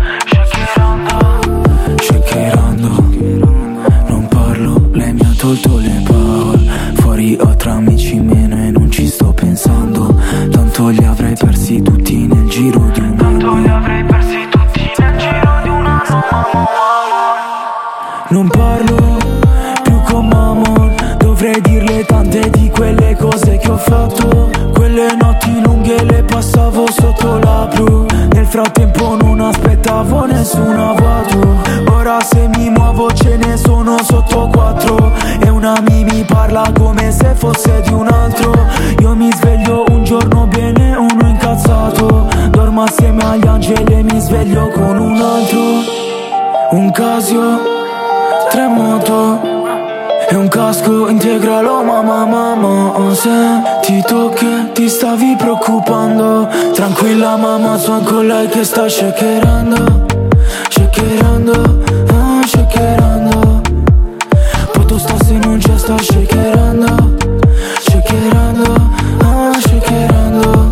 shakerando. Non parlo, lei mi ha tolto le parole, fuori ho tra amici meno e non ci sto pensando, tanto li avrei persi tutti nel giro di un anno. Tanto li avrei persi tutti nel giro di un anno. Non parlo più con Mamon, dovrei dirle tante di quelle cose che ho fatto. Quelle notti lunghe le passavo sotto la blu, nel frattempo non aspettavo nessun avvato. Ora se mi muovo ce ne sono sotto quattro, e una mi mi parla come se fosse di un altro. Io mi sveglio un giorno bene, uno incazzato, dormo assieme agli angeli e mi sveglio con un altro. Un Casio, tre moto e un casco integralo, mamma, mamma. Se ti tocchi ti stavi preoccupando, tranquilla mamma, son con lei che sta shakerando, shakerando, ah, shakerando. Poto sta se non c'è, sta shakerando, shakerando, ah, shakerando.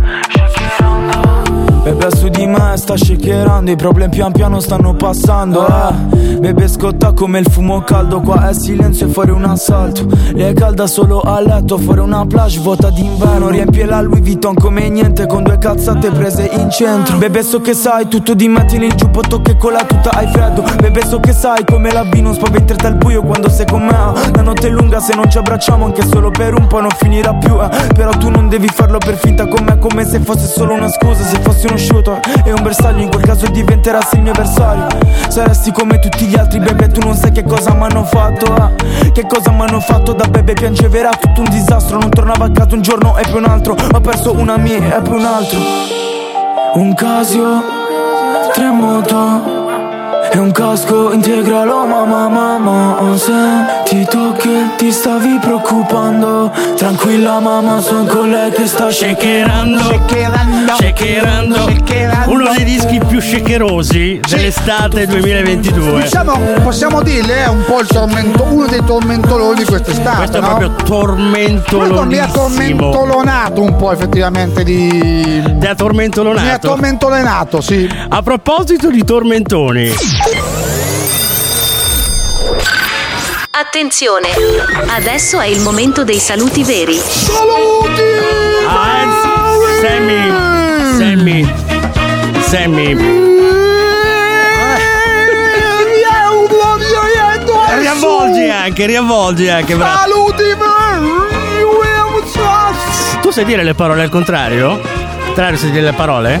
Bebe su di me sta shakerando, i problemi pian piano stanno passando, eh. Bebe scotta come il fumo caldo, qua è silenzio e fuori un assalto. Lei è calda solo a letto, fuori una plage vuota d'inverno. Riempie la Louis Vuitton come niente, con due cazzate prese in centro. Bebe so che sai tutto di me, tieni il giubbotto che con la tuta hai freddo. Bebe so che sai come la B non spaventerti al buio quando sei con me. La notte è lunga, se non ci abbracciamo anche solo per un po' non finirà più, eh. Però tu non devi farlo per finta con me, come se fosse solo una scusa. Se fossi uno shooter e un bersaglio, in quel caso diventerassi il mio avversario. Saresti come tutti gli altri, bebe, tu non sai che cosa m'hanno fatto, eh. Che cosa m'hanno fatto, da bebe piangeva, era tutto un disastro. Non tornavo a casa un giorno e poi un altro, ho perso una mia e poi un altro. Un Casio, tre moto e un casco integralo, mamma, mamma. Se ti tocchi ti stavi preoccupando, tranquilla mamma, son con lei che sta shakerando, shakerando, shakerando. Uno dei dischi più shakerosi dell'estate duemilaventidue. Diciamo, possiamo dirle, è un po' il tormento, uno dei tormentoloni di quest'estate. Questo no? è proprio tormentolonissimo. Mi ha tormentolonato un po' effettivamente di... Ti ha tormentolonato? Mi ha tormentolonato, sì. A proposito di tormentoni, Attenzione, adesso è il momento dei saluti veri. Saluti! Ah, Sammy, Sammy, Sammy. Riavvolgi anche, riavvolgi anche, bravo. Saluti! Tu sai dire le parole al contrario? Al contrario, sai dire le parole?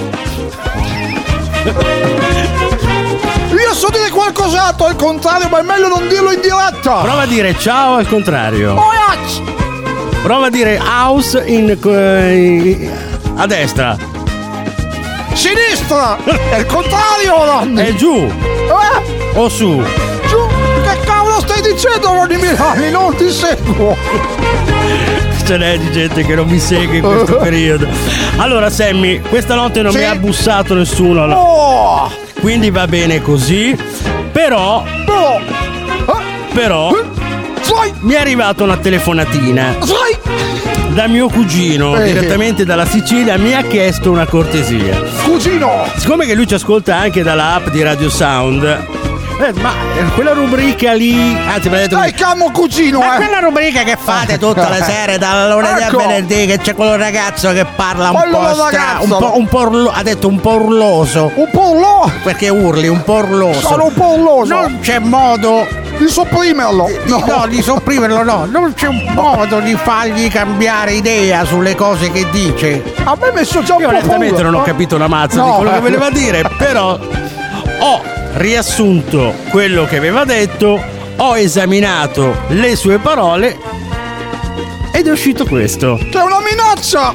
Io so dire qualcos'altro al contrario, ma è meglio non dirlo in diretta. Prova a dire ciao al contrario. Oiac! Prova a dire house in, in, a destra. Sinistra! È il contrario, Ronny! È giù! Eh? O su? Giù! Che cavolo stai dicendo, Ronny Milani? Non ti seguo! Ce n'è di gente che non mi segue in questo periodo. Allora, Sammy, questa notte non sì? mi ha bussato nessuno. No. Oh! Quindi va bene così. Però Però Però Sai! mi è arrivata una telefonatina Sai! da mio cugino, eh. direttamente dalla Sicilia. Mi ha chiesto una cortesia. Cugino! Siccome che lui ci ascolta anche dalla app di Radio Sound, eh, ma quella rubrica lì, anzi mi ha detto Dai, camo cugino, ma eh! quella rubrica che fate tutte le sere dal lunedì Ecco. al venerdì, che c'è quello ragazzo che parla un Quello po' stra- ragazzo. un po', un po' urlo- ha detto un po' urloso, Un po' urlo! perché urli un po' urloso. Sono un po' urloso! Non c'è modo Di sopprimerlo! no. no, di sopprimerlo no, non c'è un modo di fargli cambiare idea sulle cose che dice. A me è messo già un Io po' onestamente paura. non ho capito una mazza di No. quello che voleva dire, però ho riassunto quello che aveva detto, ho esaminato le sue parole ed è uscito questo. Che è una minaccia!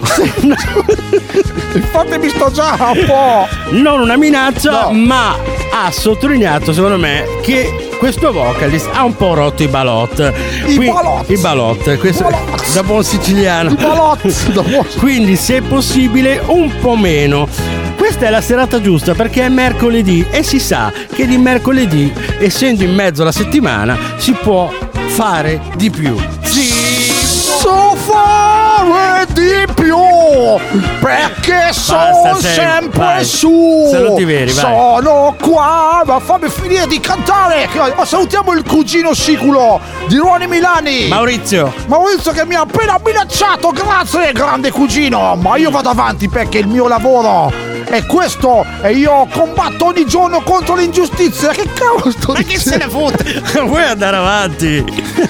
Infatti mi sto già un po'. Non una minaccia, no. Ma ha sottolineato, secondo me, che questo vocalist ha un po' rotto i balot. I Qui, balot. I balot. Questo balot. da buon siciliano. I balot. Da buon... Quindi, se è possibile, un po' meno. Questa è la serata giusta perché è mercoledì e si sa che di mercoledì, essendo in mezzo alla settimana, si può fare di più. Sì, so fare di più perché sono Basta, sempre vai. su. Saluti veri, vai. Sono qua, ma fammi finire di cantare. Oh, salutiamo il cugino siculo di Ruoni Milani, Maurizio. Maurizio che mi ha appena minacciato. Grazie, grande cugino. Ma io vado avanti perché il mio lavoro è questo e io combatto ogni giorno contro l'ingiustizia. Che cavolo sto Ma dicendo? che se ne fotte? Vuoi andare avanti?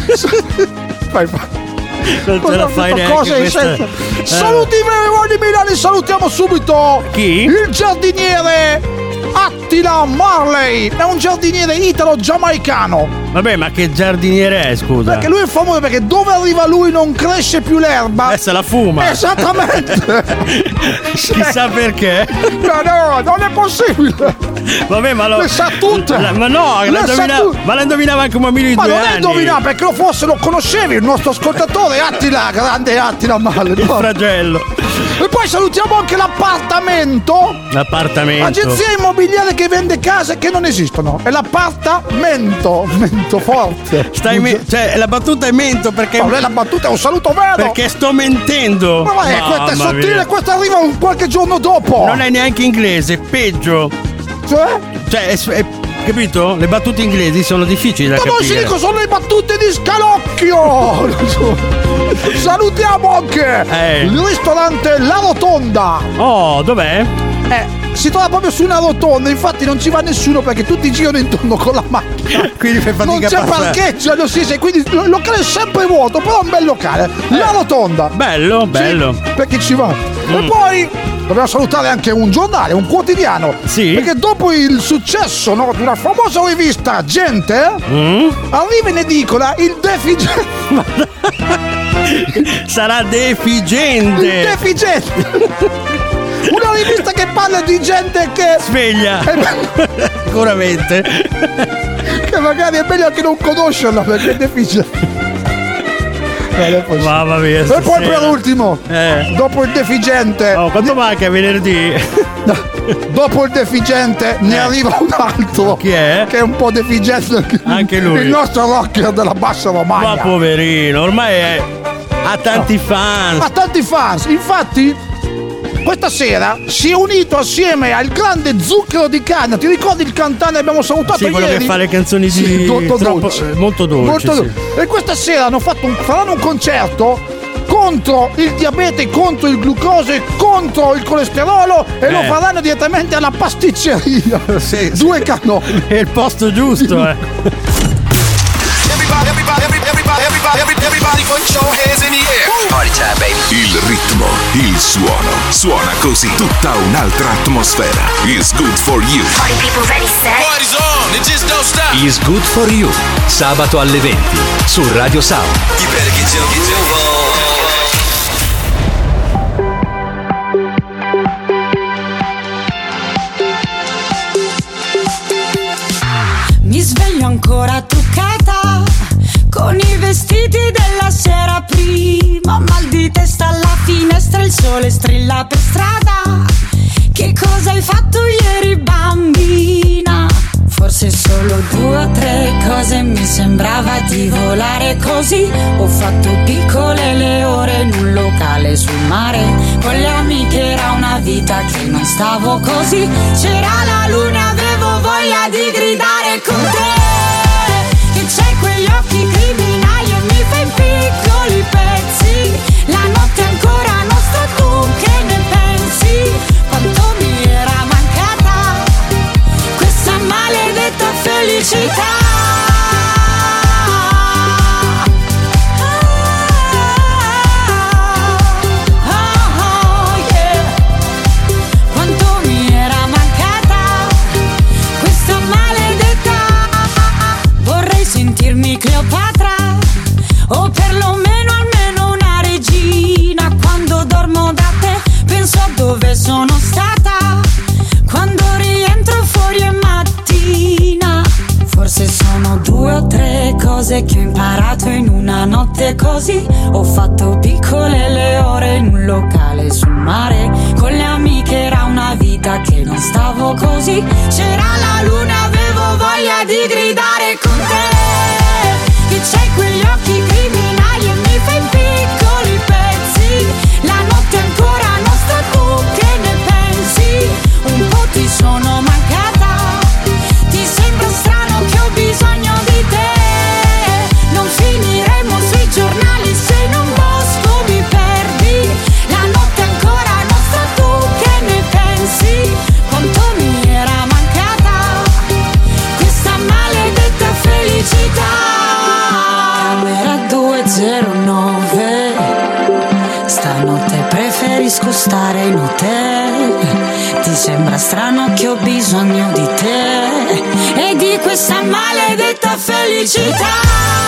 Vai, vai. Non ce la fai neanche Cose questa. senza... Saluti veri di Milani, salutiamo subito chi? Il giardiniere Attila Marley, è un giardiniere italo-giamaicano. Vabbè, ma che giardiniere è, scusa? Perché lui è famoso perché dove arriva lui non cresce più l'erba. Eh, se la fuma. Esattamente. Chissà perché. No, no, non è possibile. Vabbè, ma lo... Le sa tutte. La, ma no, la Le sa indovinava, tutte. ma la indovinava anche un bambino di Ma due non anni. è indovinare perché lo forse lo conoscevi, il nostro ascoltatore Attila, grande Attila Marley. Il fragello. E poi salutiamo anche l'appartamento. L'appartamento. Agenzia immobiliare che vende case che non esistono. È l'appartamento. Mento forte. Stai me- cioè, la battuta è mento perché. No, la battuta è un saluto vero. Perché sto mentendo. Ma vai, questa è sottile, mia. questa arriva un qualche giorno dopo. Non è neanche inglese, peggio. Cioè? Cioè, è, è, capito? Le battute inglesi sono difficili da Ma non si capire. dico, sono le battute di Scalocchio. Salutiamo anche Eh. il ristorante La Rotonda. Oh, dov'è? Eh, si trova proprio su una rotonda, infatti non ci va nessuno perché tutti girano intorno con la macchina. Quindi fai fatica non a c'è passare. parcheggio, sì, sì, quindi il locale è sempre vuoto, però è un bel locale. La Rotonda. Bello, bello. Sì, per chi ci va. Mm. E poi dobbiamo salutare anche un giornale, un quotidiano. Sì. Perché dopo il successo, no, di una famosa rivista Gente, Mm? arriva in edicola il Defigente. Sarà defigente. Il Defigente. Una rivista che parla di gente che sveglia. Sicuramente. Che magari è meglio anche non conoscerla perché è deficiente. Mamma mia. E poi stasera. per ultimo, Eh. dopo il Defigente. Oh, quanto manca venerdì? Dopo il Defigente ne Eh. arriva un altro. Chi è? Che è un po' deficiente. Anche lui. Il nostro rocker della bassa Romagna. Ma poverino, ormai è... ha tanti fans. Ha tanti fans. Infatti questa sera si è unito assieme al grande Zucchero di Canna. Ti ricordi il cantante che abbiamo salutato Sì, quello ieri? che fa le canzoni di Sì, molto troppo- dolci. eh, molto dolci, Molto sì. dolci. E questa sera hanno fatto un, faranno un concerto contro il diabete, contro il glucosio, contro il colesterolo e Eh. lo faranno direttamente alla pasticceria. Sì, Due canoni. È il posto giusto, eh. Everybody, everybody, everybody, everybody, everybody, everybody put your hands in the air. Party time, baby. Il ritmo, il suono. Suona così tutta un'altra atmosfera. Is good for you. Party people ready, set. Party's on, it just don't stop. Is Good For You, sabato alle venti su Radio Sound. You better get your, get your Mi sveglio ancora truccata con i vestiti della sera prima. Mal di testa alla finestra, il sole strilla per strada. Che cosa hai fatto ieri, bambina? Forse solo due o tre cose, mi sembrava di volare così. Ho fatto piccole le ore in un locale sul mare. Con le amiche era una vita che non stavo così. C'era la luna, avevo voglia di gridare con te. Che c'hai quegli occhi criminali e mi fai in piccoli pezzi. La notte è ancora nostra, tu che ne pensi? Quanto mi era mancata questa maledetta felicità. Oh, yeah. Quanto mi era mancata questa maledetta notte così. Ho fatto piccole le ore in un locale sul mare. Con le amiche era una vita che non stavo così. C'era la luna, avevo voglia di gridare con te. Che c'hai quegli occhi criminali e mi fai piccoli pezzi. La notte è ancora nostra, tu che ne pensi? Un po' ti sono mancata. Ti sembra strano che ho bisogno di te. Non finiremo sui giornali se in un bosco mi perdi. La notte è ancora nostra, tu che ne pensi? Quanto mi era mancata questa maledetta felicità. Camera duecentonove. Stanotte preferisco stare in hotel. Ti sembra strano che ho bisogno di te e di questa maledetta felicità.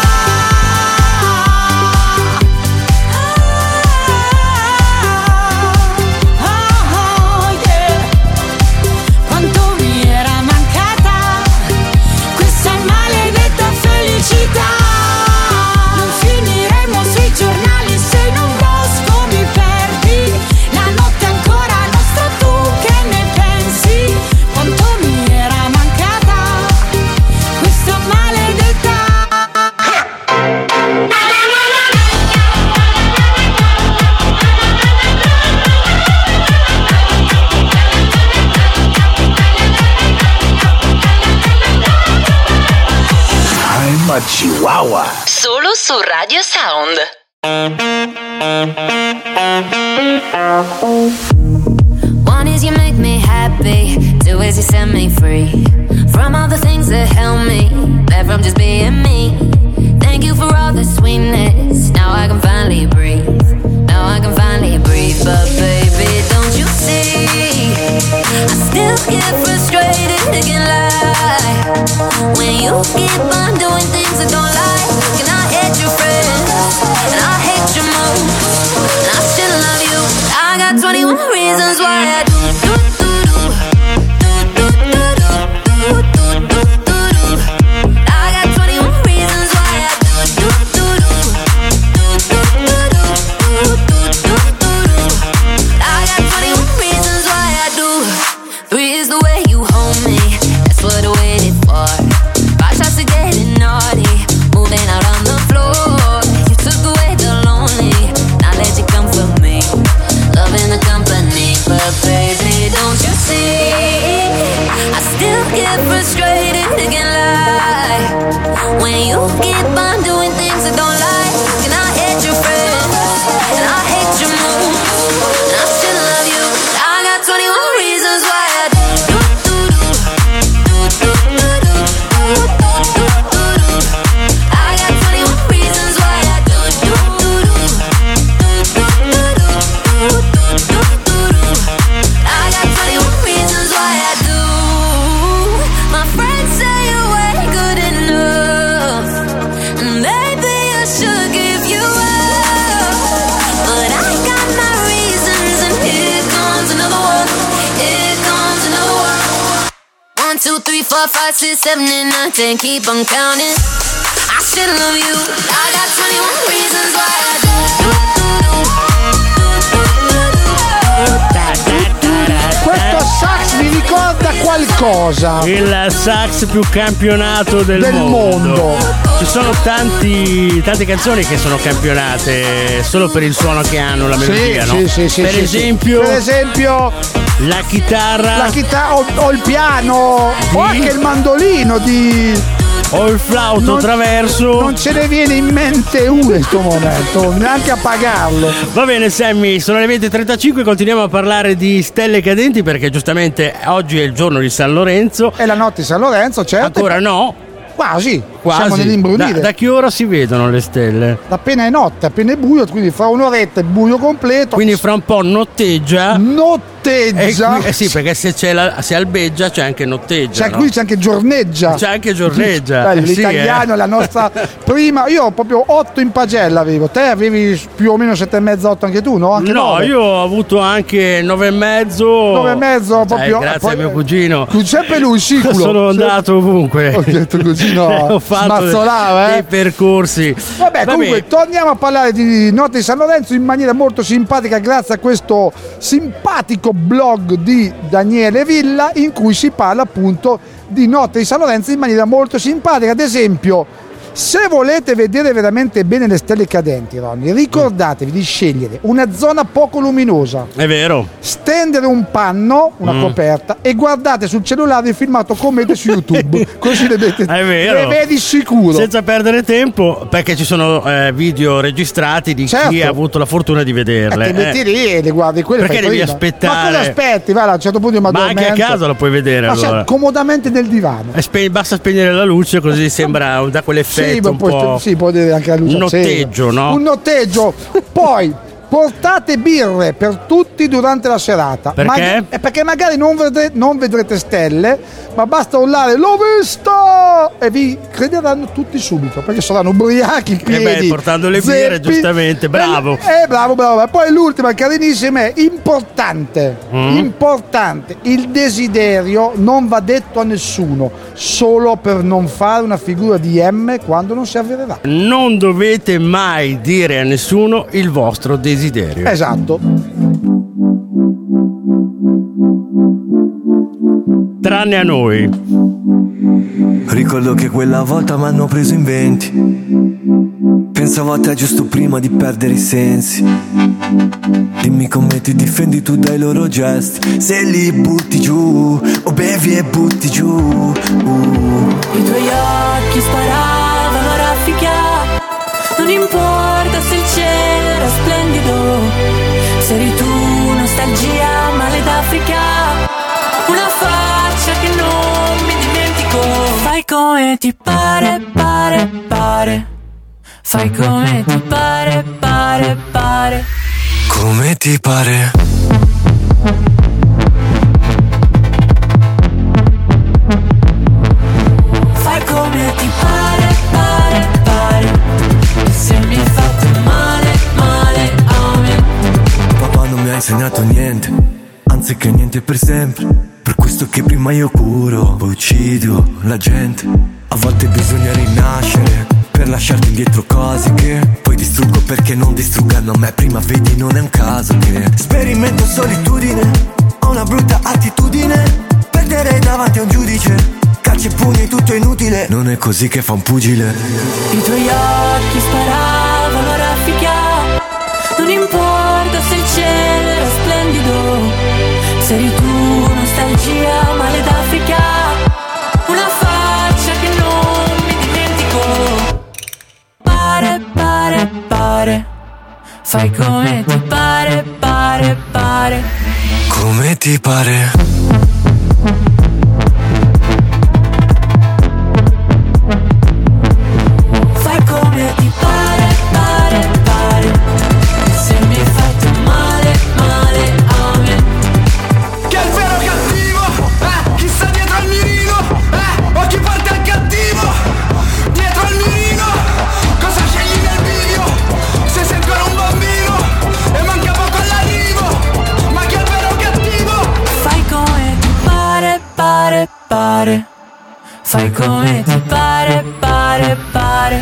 Chihuahua. Solo su Radio Sound. One is you make me happy, two is you set me free from all the things that held me back from just being me. Thank you for all the sweetness, now I can finally breathe. Now I can finally breathe, but baby, don't you see? I still get frustrated, it can lie when you keep on doing things I don't like. And I hate your friends, and I hate your moves, and I still love you. I got twenty-one reasons why I do do do do do do do do do do do. I got twenty-one reasons why I do do do do do do do do do do. I got twenty-one reasons why I do. Three is the way you hold me, that's what I waited for. Five shots of getting naughty, moving out on the floor. You took away the lonely, now let you come for me. Loving the company, but baby, don't you see? I still get frustrated, it can lie when you keep on doing things I don't like. And I hate your friends, and I hate your moves, and I still love you. I got twenty-one reasons why I do do do do do do do do do do do. I got twenty-one reasons why I do do do do do do do do do do. I got twenty-one reasons why I do. My friends say you ain't good enough, and maybe I should give you up, but I got my reasons, and here comes another one. Here comes another one. One, two, three, four, five, six, seven, eight, nine, ten. Keep on counting. I still love you. I got twenty-one reasons why I do do do Questo sax mi ricorda qualcosa. Il sax più campionato del, Del mondo. Ci sono tanti, tante canzoni che sono campionate solo per il suono che hanno, la melodia, Sì, no? sì, sì, sì, per sì, esempio, sì. Per esempio la chitarra, la chitarra o, o il piano o anche il mandolino di o il flauto non, traverso. Non ce ne viene in mente uno in questo momento, neanche a pagarlo. Va bene Sammy, sono le venti e trentacinque, continuiamo a parlare di stelle cadenti perché giustamente oggi è il giorno di San Lorenzo. È la notte di San Lorenzo, certo. Ancora no? Quasi, Quasi. siamo nell'imbrunire. Da, da che ora si vedono le stelle? Appena è notte, appena è buio, quindi fra un'oretta è buio completo. Quindi fra un po' notteggia. Notte notteggia. E qui- eh sì, perché se c'è la, se albeggia c'è anche notteggia. C'è, no? qui c'è anche giorneggia. C'è anche giorneggia. Bello, Eh sì, l'italiano eh. è la nostra prima. Io ho proprio otto in pagella avevo. Te avevi più o meno sette e mezzo, otto anche tu, no? Anche No, nove. io ho avuto anche nove e mezzo. Nove e mezzo, Eh, proprio. grazie poi- a mio cugino. Sempre lui, sicuro. Sono andato ovunque. Ok, tuo cugino ho fatto smazzolava, dei eh. percorsi. Vabbè, comunque torniamo a parlare di Notte di San Lorenzo in maniera molto simpatica grazie a questo simpatico blog di Daniele Villa in cui si parla appunto di Notte di San Lorenzo in maniera molto simpatica. Ad esempio, se volete vedere veramente bene le stelle cadenti, Ronny, ricordatevi di scegliere una zona poco luminosa, È vero. stendere un panno, una Mm. coperta e guardate sul cellulare il filmato comete su YouTube, così le, vedete, È vero. le vedi sicuro. Senza perdere tempo, perché ci sono eh, video registrati di Certo. chi ha avuto la fortuna di vederle. Eh, ti metti eh. lì e le guardi quelle. Perché fai devi prima. aspettare? Ma cosa aspetti? Vai, là, a un certo punto io mi Ma anche a addormento. casa lo puoi vedere, Ma sai, allora. comodamente nel divano. E spe- basta spegnere la luce, così sembra da quell'effetto Sì, ma un poi- po'. sì, può dire anche la luce un accesa. notteggio, no? Un notteggio. Poi portate birre per tutti durante la serata. Perché? Ma- eh, perché magari non vedrete, non vedrete stelle, ma basta urlare l'ho vista e vi crederanno tutti subito, perché saranno ubriachi in Eh piedi. beh, portando le birre, zeppi. giustamente, bravo. Eh, bravo, bravo. E poi l'ultima, carinissima, è importante. Mm. Importante. Il desiderio non va detto a nessuno, solo per non fare una figura di M quando non si avvererà. Non dovete mai dire a nessuno il vostro desiderio. Esatto. Tranne a noi. Ricordo che quella volta mi hanno preso in venti. Pensavo a te giusto prima di perdere i sensi. Dimmi come ti difendi tu dai loro gesti. Se li butti giù, o bevi e butti giù. uh. I tuoi occhi sparavano a raffica. Non importa se il cielo era splendido. Se eri tu, nostalgia, male d'Africa. Una faccia che non mi dimentico. Fai come ti pare, pare, pare. Fai come ti pare, pare, pare. Come ti pare? Fai come ti pare, pare, pare. Se mi hai fatto male, male a me. Papà non mi ha insegnato niente, anzi che niente per sempre. Per questo che prima io curo, poi uccido la gente. A volte bisogna rinascere per lasciarti indietro cose che poi distruggo perché non distruggano a me. Prima vedi non è un caso che sperimento solitudine, ho una brutta attitudine. Perdere davanti a un giudice, calci e pugni tutto inutile. Non è così che fa un pugile. I tuoi occhi sparavano a raffica. Non importa se il cielo era splendido. Se eri tu, nostalgia, male d'Africa. Una faccia che non mi dimentico. Pare, pare, pare. Fai come ti pare, pare, pare. Come ti pare? Fai come ti pare, pare, pare. Se mi hai fatto male, male a me. Chi è il vero cattivo? Eh? Chi sta dietro al mirino? Eh? O chi parte al cattivo? Dietro al mirino? Cosa scegli nel video? Se sei ancora un bambino e manca poco all'arrivo. Ma chi è il vero cattivo? Fai come ti pare, pare, pare. Fai come ti pare, pare, pare.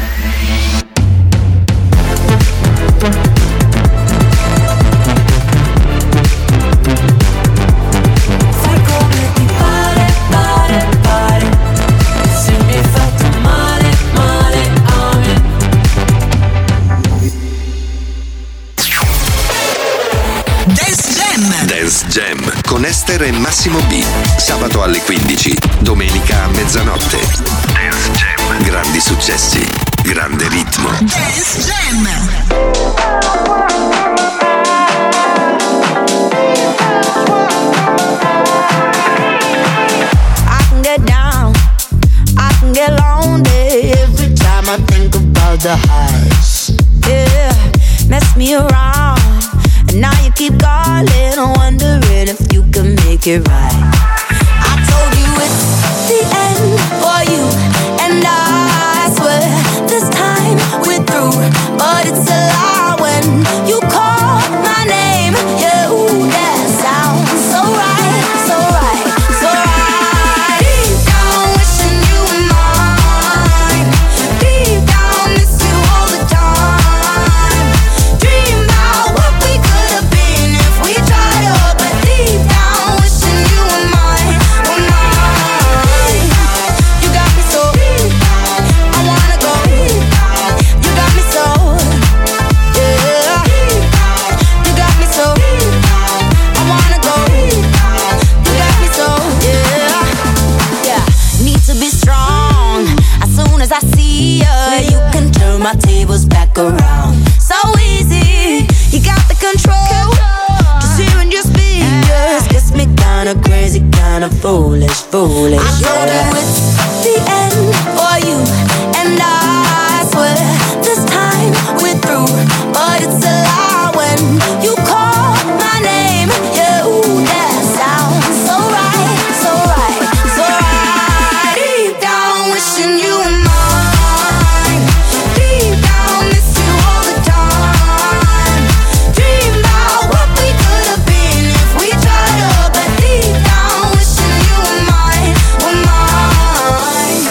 Fai come ti pare, pare, pare. Se mi hai fatto male, male a me. Dance Jam. Dance Jam con Esther e Massimo B. Sabato alle quindici, domenica a mezzanotte. Dance Jam. Grandi successi, grande ritmo. Dance Jam. I can get down, I can get lonely every time I think about the highs. Yeah, mess me around, and now you keep calling, wondering if you can make it right. I told you it's the end for you and I swear this time we're through, but it's a lie when you call my name. Yeah, ooh, that sounds so right, so right, so right. Deep down wishing you were mine. Deep down miss you all the time. Dream about what we could have been if we tried up, but deep down wishing you were mine, were mine. You got me so I wanna go. You got me so, yeah. You got me so I wanna go. You got me so, yeah. Yeah, need to be strong. As soon as I see you, you can turn my tables back around. So easy, you got the control. Just hearing your speakers gets me kinda crazy, kinda foolish, foolish. I told you it's the end for you and I swear this time we're through, but it's a lie when you call my name. Yeah, ooh, that sounds so right, so right, so right. Deep down wishing you were mine. Deep down miss you all the time. Dream about what we could have been if we tried up, but deep down wishing you were mine, were mine.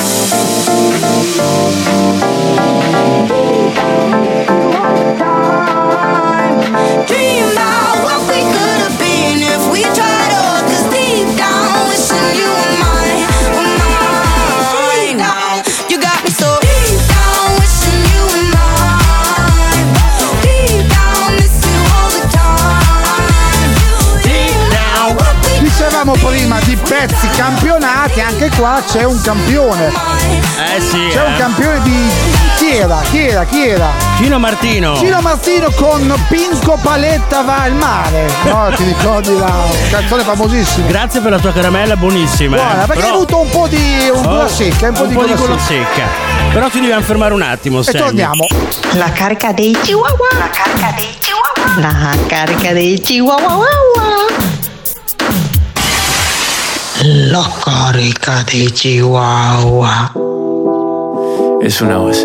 Dream about what we could have been if we tried up, 'cause deep down wishing you were mine, were mine. Down, you got me so deep down wishing you were mine. Deep down miss you all the time. Deep down what we Dicevamo prima di pezzi campionati, anche qua c'è un campione. Eh sì. C'è un eh. campione di. Chi era? Chi era? Chi era? Cino Martino. Cino Martino con Pinco Paletta va al mare. No, ti ricordi la canzone famosissima? Grazie per la tua caramella, buonissima. Buona, perché Però- hai avuto un po' di un po' Oh, secca, un po' di gola gola secca. Però ci dobbiamo fermare un attimo, E Sammy. torniamo. La carica dei chihuahua. La carica dei chihuahua. La carica dei chihuahua. La carica dei chihuahua. Es una voz.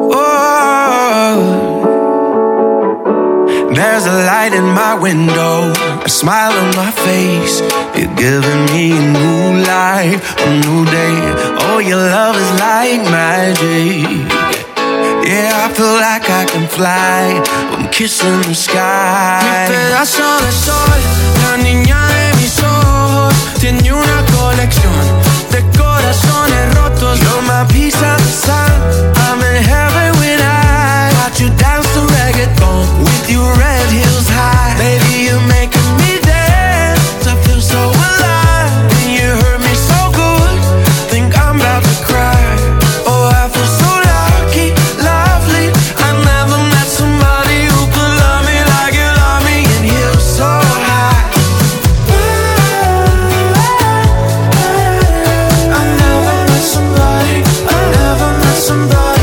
Oh, there's a light in my window, a smile on my face. You're giving me a new life, a new day. Oh, your love is like magic. Yeah, I feel like I can fly. I'm kissing the sky. Mi pedazo de sol, la niña de mis ojos, tiene una colección de corazones rotos. You're my piece of the sun. I'm in heaven when I watch you dance to reggaeton with your red heels high. Baby, you're making me dance. I feel so alive. And you hurt me so good. Think I'm about to cry. Oh, I feel so lucky, lovely. I never met somebody who could love me like you love me, and you're so high. I never met somebody, I never met somebody.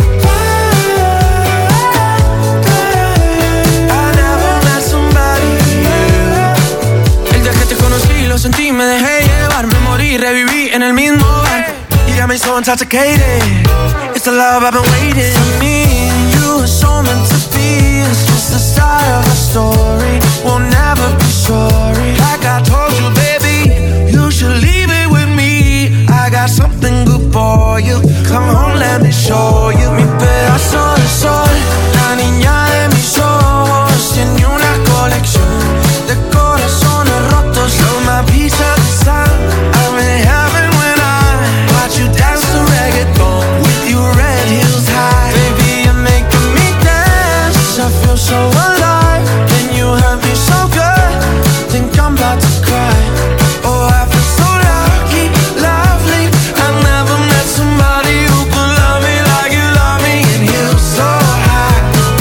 I never met somebody, yeah. El día que te conocí lo sentí, me dejé llevar, me morí, reviví en el mismo bar. You got me so intoxicated. It's the love I've been waiting. For me and you are so meant to be. It's just the start of a story. We'll never be sorry. Like I told you, baby, you should leave it with me. I got something good for you. Come on, let me show you. Mi pedazo de sol, la niña de mis ojos, tiene una colección de corazones rotos. You're my piece of the sun. I'm in heaven when I watch you dance to reggaeton with your red heels high. Baby, you're making me dance. I feel so alive. Can you hurt me so good? Think I'm about to cry. Oh, I feel so lucky, lovely. I never met somebody who could love me like you love me, and you're so high.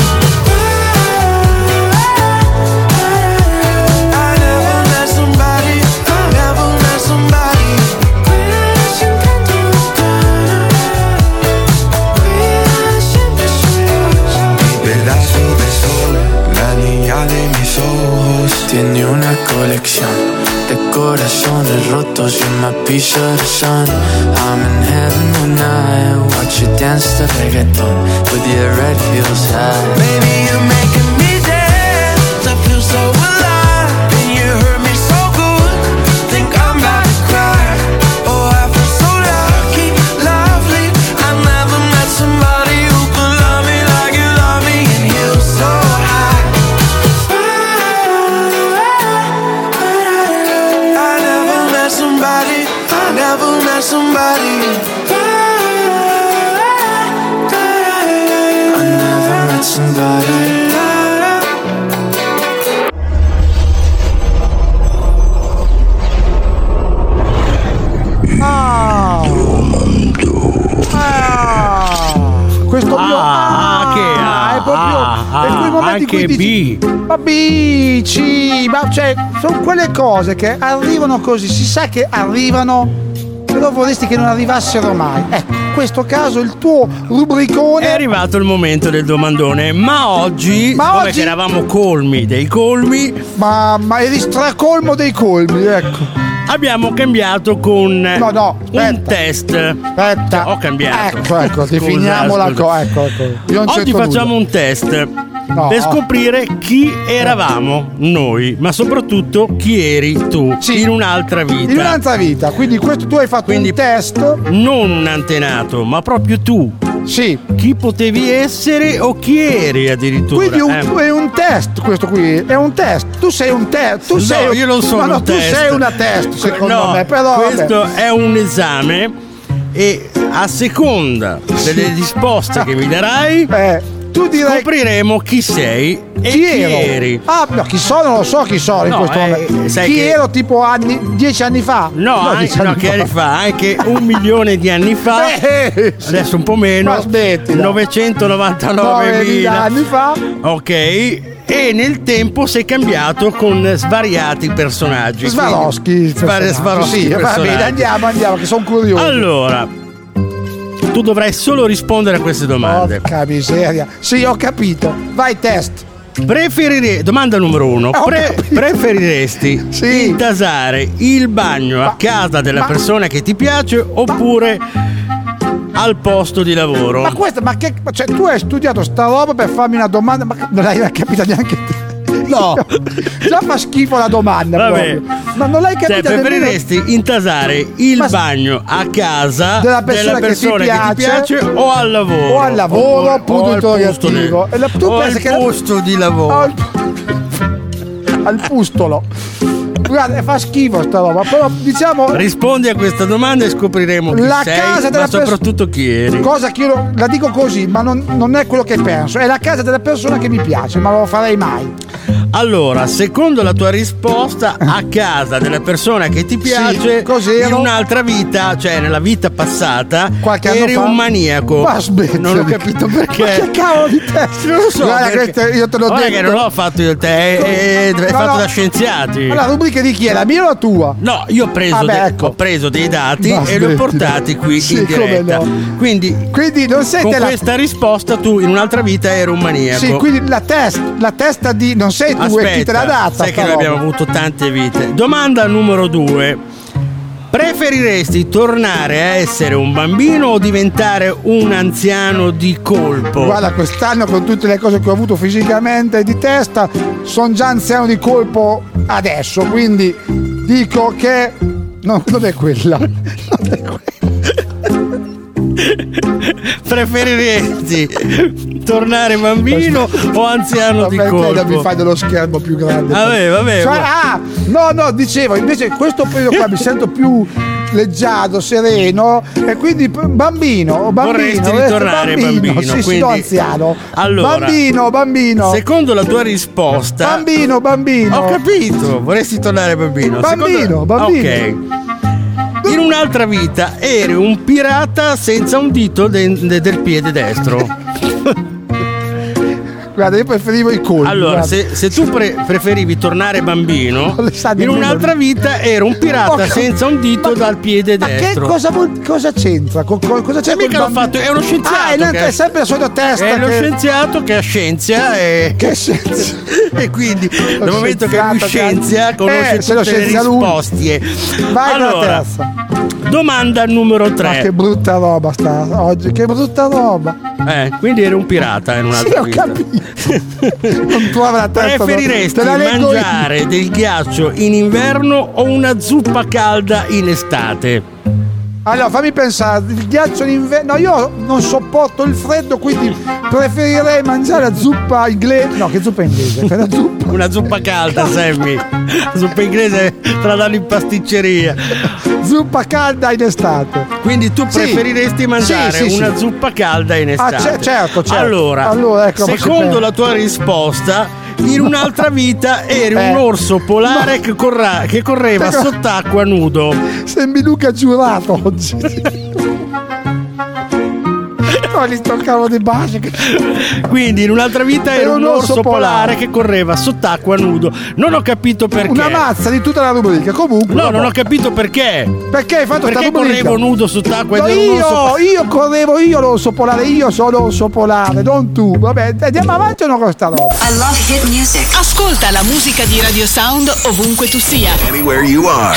I never met somebody, I never met somebody. Mi pedazo de sol, la tiene una colección de corazones rotos y una piece de sun. I'm in heaven when I watch you dance to reggaeton with your red heels high. Baby, you're making me dance, I feel so alive. And you hurt me so good, think I'm about to cry. Oh, I feel so lucky, lovely. I never met somebody who could love me like you love me. And you're so high. I never met somebody, I never met somebody. I never met somebody. Ah. Ah. Questo mio Ah, che ah, è proprio ah, è quei momenti in anche cui dici, ma B, C, ma cioè sono quelle cose che arrivano così, si sa che arrivano, però vorresti che non arrivassero mai. Ecco, in questo caso il tuo rubricone È arrivato il momento del domandone, ma oggi, Ma come oggi- che eravamo colmi dei colmi, ma, ma eri stracolmo dei colmi, ecco. abbiamo cambiato con No, no, un aspetta. test. Aspetta. Ho cambiato. Ecco, ecco, Scusa, definiamo la scusa. cosa. Ecco, ecco. Io non Oggi c'entro facciamo nulla. un test No. per scoprire chi eravamo noi, ma soprattutto chi eri tu in un'altra vita. In un'altra vita, quindi questo tu hai fatto Quindi un test. Non un antenato, ma proprio tu. Sì. Chi potevi essere o chi eri addirittura. Quindi un- eh. è un test questo qui, è un test. Tu sei un test. Tu No, sei io non sono no, no, un tu test. sei una test, secondo No, me. Però questo vabbè. è un esame e a seconda delle risposte che mi darai tu direi... scopriremo chi sei e chi, ero? eri. Ah, no, chi sono non lo so chi sono in No, questo eh, momento. sai Chi che- ero tipo anni, dieci anni fa? No, anche, dieci no, che anni fa, anche un milione di anni fa, Eh, sì. adesso un po' meno, Ma smettila. novecentonovantanovemila anni fa. Ok, e nel tempo sei cambiato con svariati personaggi. Svaroschi. Quindi- Svar- Svaroschi Sì, va personaggi. bene, andiamo, andiamo, che sono curioso. Allora, tu dovrai solo rispondere a queste domande. Porca miseria. Sì, ho capito. Vai, test. Preferire... Domanda numero uno. Eh, ho Pre- capito. preferiresti intasare il bagno a casa della ma- persona che ti piace oppure al posto di lavoro? Ma questa, ma che. Cioè, tu hai studiato sta roba per farmi una domanda, ma non l'hai capita neanche te. No, già fa schifo la domanda. Vabbè. proprio. Ma non l'hai capita Cioè, nemmeno. preferiresti intasare il Ma- bagno a casa Della persona che ti persona che ti piace, piace o al lavoro? o al lavoro, Oppure- punto o al posto interrogativo. di- E la- tu o pensi al che la- posto di lavoro. Al, al pustolo. Guarda, fa schifo sta roba, però diciamo. Rispondi a questa domanda e scopriremo chi La sei, casa della ma pers- soprattutto chi eri. Cosa che io la dico così, ma non, non è quello che penso. È la casa della persona che mi piace, ma non lo farei mai. Allora, secondo la tua risposta, a casa della persona che ti piace, Sì, cos'ero? in un'altra vita, cioè nella vita passata, Qualche anno eri fa? un maniaco. Ma smettila Non ho di- capito perché. Ma che cavolo di testa? Non lo so. Guarda, perché- questo io te l'ho Guarda detto. che non l'ho fatto io te, è, è- è No, fatto no. da scienziati. Ma la rubrica di chi è? La mia o la tua? No, io ho preso, Vabbè, de- ecco. ho preso dei dati Ma e li ho smettila. portati qui Sì, in come diretta. no. Quindi, Quindi non sei con te la. questa risposta tu in un'altra vita eri un maniaco. Sì, quindi la testa, la testa di. Non sei tu, Aspetta, e chi te l'ha data? sai che sta noi roba? abbiamo avuto tante vite. Domanda numero due. Preferiresti tornare a essere un bambino o diventare un anziano di colpo? Guarda, quest'anno con tutte le cose che ho avuto fisicamente e di testa, sono già anziano di colpo adesso, quindi dico che. No, non è quella. Non è quella. Preferiresti tornare bambino o anziano di Perché non mi colpo? fai dello schermo più grande? Vabbè, vabbè, Cioè, va- ah, no, no, dicevo, invece questo periodo qua mi sento più leggiadro, sereno e quindi p- bambino, bambino. Vorresti eh, ritornare bambino, sì, sì, quindi- no, anziano. Allora, bambino, bambino. Secondo la tua risposta, Bambino, bambino. ho capito, vorresti tornare bambino. Bambino, Secondo- bambino. Ok. In un'altra vita eri un pirata senza un dito de- de- del piede destro. Guarda, io preferivo i colli. Allora, se, se tu pre- preferivi tornare bambino, in un'altra vita ero un pirata Oh, senza un dito ma- dal piede Ma che destro. cosa, vuol- cosa c'entra? Co- co- cosa c'è E mica l'ho fatto, è uno scienziato. Ah, è, che- è sempre la solita testa. È lo che... scienziato che ha scienza e. Che scienza? E quindi nel Lo momento che lui scienziato che- scienzia, conosce Eh, se lo tutte le scienzia lui. risposte. Vai con la Allora, terza. domanda numero Ma tre. che brutta roba sta oggi, che brutta roba. Eh, quindi eri un pirata in un'altra Sì, ho vita. capito. Non trova la terza. Preferiresti te la leggo io. mangiare del ghiaccio in inverno o una zuppa calda in estate? Allora, fammi pensare, il ghiaccio in inverno. No, io non sopporto il freddo, quindi preferirei mangiare la zuppa inglese. No, che zuppa inglese? Che la zuppa. Una zuppa calda, Sammy. La zuppa inglese te la danno in pasticceria. Zuppa calda in estate. Quindi tu Sì. preferiresti mangiare Sì, sì, una sì. zuppa calda in Ah, estate? ce- certo, certo. Allora, Allora, ecco, ma si secondo perde. la tua risposta, in un'altra vita eri Eh. un orso polare che, corra- che correva Però- sott'acqua nudo. Sembri Luca giurato oggi. No, gli toccavo di base. Quindi in un'altra vita eri un orso polare che correva sott'acqua nudo. Non ho capito perché. Una mazza di tutta la rubrica. Comunque. No, vabbè. non ho capito perché. Perché hai fatto Perché sta rubrica? correvo nudo sott'acqua No, ed ero un io, orso io correvo io l'orso polare, io sono l'orso polare, non tu. Vabbè, andiamo avanti o no con sta roba? I love hit music. Ascolta la musica di Radio Sound ovunque tu sia. Anywhere you are.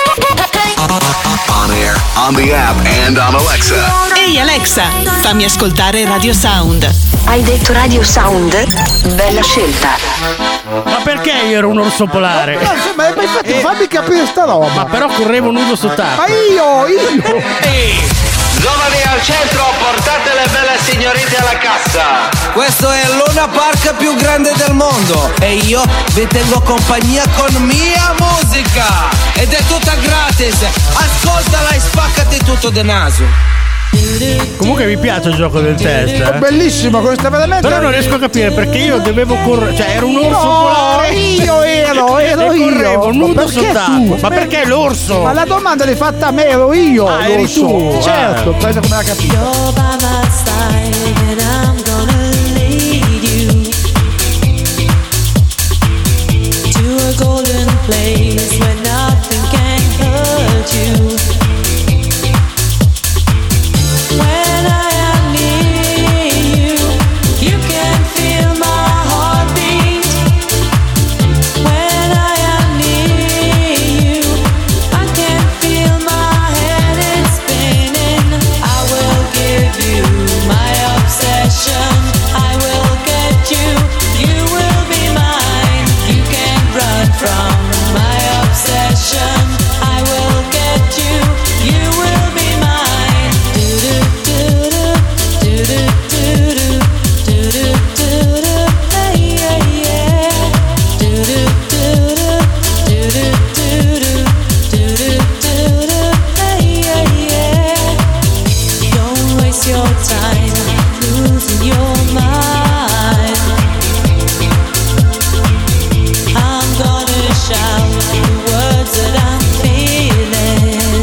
On air, on the app, and on Alexa. Ehi Alexa, fammi ascoltare Radio Sound. Hai detto Radio Sound? Bella scelta. Ma perché io ero un orso polare? Ma, ma, ma infatti fammi capire sta roba. Ma però correvo nudo sott'acqua. Ma io, io. Giovani al centro, portate le belle signorine alla cassa. Questo è il Luna Park più grande del mondo e io vi tengo compagnia con mia musica ed è tutta gratis. Ascoltala e spaccati tutto de naso. Comunque mi piace il gioco del test. È Eh? bellissimo, questo è veramente. Però non riesco a capire perché io dovevo correre. Cioè, ero un orso No, polare. io ero, ero e io. correvo Ma nudo perché sott'acqua. tu? Ma perché l'orso? Ma la domanda l'hai fatta a me, ero io. Ah, eri l'orso. tu, Certo, ah. penso come l'ha capito. You're by my side and I'm gonna lead you to a golden place where nothing can hurt you. When I am near you, you can feel my heartbeat. When I am near you, I can feel my head is spinning. I will give you my obsession. I will get you, you will be mine. You can't run from my obsession. I will get you, you will be mine. Do do do do do do do do do hey yeah yeah. Do do do do do do do do do do hey yeah yeah. Don't waste your time losing your mind. I'm gonna shout the words that I'm feeling.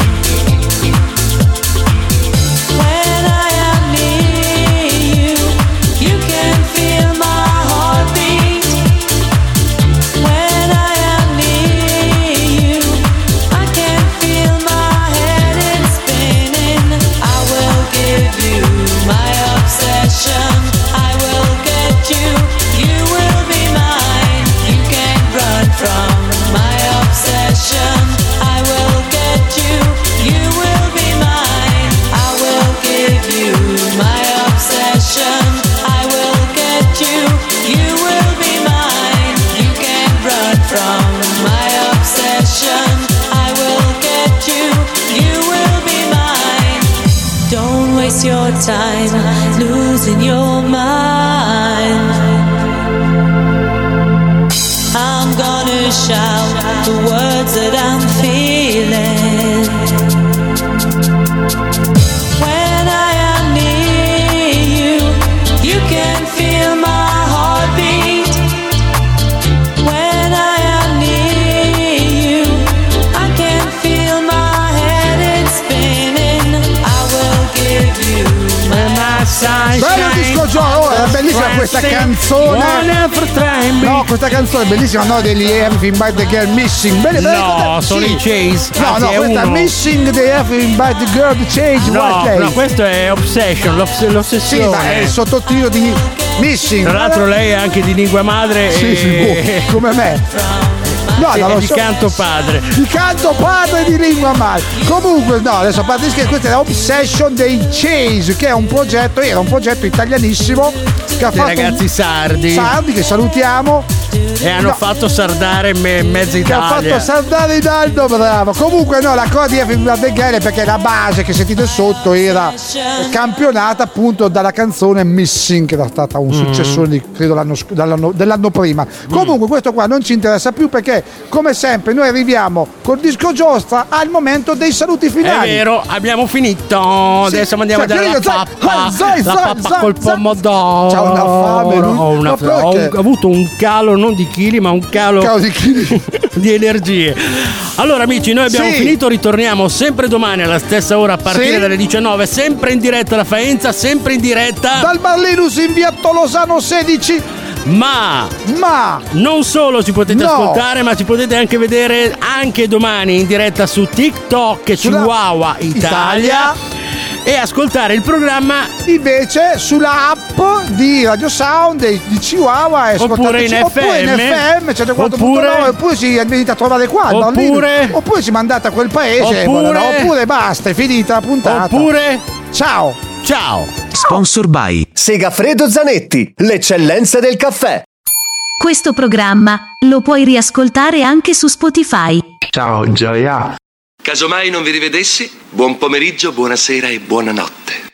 When I am near you, you can feel my heartbeat. When I am near you, I can feel my head is spinning. I will give you my obsession. I will get you, you will be mine. You can't run from my obsession. I will get you, you will be mine. I will give you my obsession. I will get you, you will be mine. You can't run from my obsession. I will get you, you will be mine. Don't waste your time losing your mind. I'm gonna shout the words that I'm feeling. When I am near you, you can feel my heartbeat. When I am near you, I can feel my head is spinning. I will give you my Bello disco gioco, oh, è bellissimo bellissima questa canzone. No, questa canzone è bellissima, no, degli Everything by the Girl Missing. Bene, bene, No, sì. sono i Chase. No, Anzi, no, è questa è uno. Missing the Everything by the Girl Change. No, White no, questo è Obsession, l'oss- Sì, l'ossessione. ma è il sottotitolo di Missing. Tra l'altro lei è anche di lingua madre Sì, e... sì, boh, come me. No, e no, lo di so. canto padre. Di canto padre di lingua madre. Comunque, no, adesso a parte di scherzi, questa è l'Obsession dei Chase, che è un progetto, era un progetto italianissimo che ha Dei fatto ragazzi un- sardi. sardi che salutiamo. E hanno No. fatto sardare me- mezza Che ha Italia. fatto saltare in alto, bravo. Comunque no, la cosa di Everything by the Girl è perché la base che sentite sotto era campionata appunto dalla canzone Missing, che era stata un successore di, credo l'anno, sc- dall'anno- dell'anno prima. Comunque questo qua non ci interessa più perché come sempre noi arriviamo col disco giostra al momento dei saluti È finali. vero, abbiamo finito. Sì, Adesso mandiamo a cioè, vedere la io, sai, pappa. eh, sai, la sai, pappa sai, col sai. pomodoro. C'ha una fame, lui. Ho, una- Ma perché? ho un- ho avuto un calo non di chili, ma un calo, Calo di chili. di energie. Allora, amici, noi abbiamo Sì. finito. Ritorniamo sempre domani alla stessa ora a partire Sì. dalle diciannove. Sempre in diretta da Faenza, sempre in diretta. Dal Barlinus in via Tolosano sedici. Ma Ma non solo ci potete No. ascoltare, ma ci potete anche vedere anche domani in diretta su TikTok e Sulla Chihuahua Italia, Italia. e ascoltare il programma invece sulla app di Radio Sound di di Chihuahua e Oppure in oppure in F M. F M centoquattro punto nove, Oppure- oppure si venite a trovare qua al Oppure- Barlino. Oppure si mandate a quel paese Oppure- voilà, oppure basta, è finita la puntata. Oppure ciao ciao. Sponsor by Segafredo Zanetti, l'eccellenza del caffè. Questo programma lo puoi riascoltare anche su Spotify. Ciao Gioia. Casomai non vi rivedessi, buon pomeriggio, buonasera e buonanotte.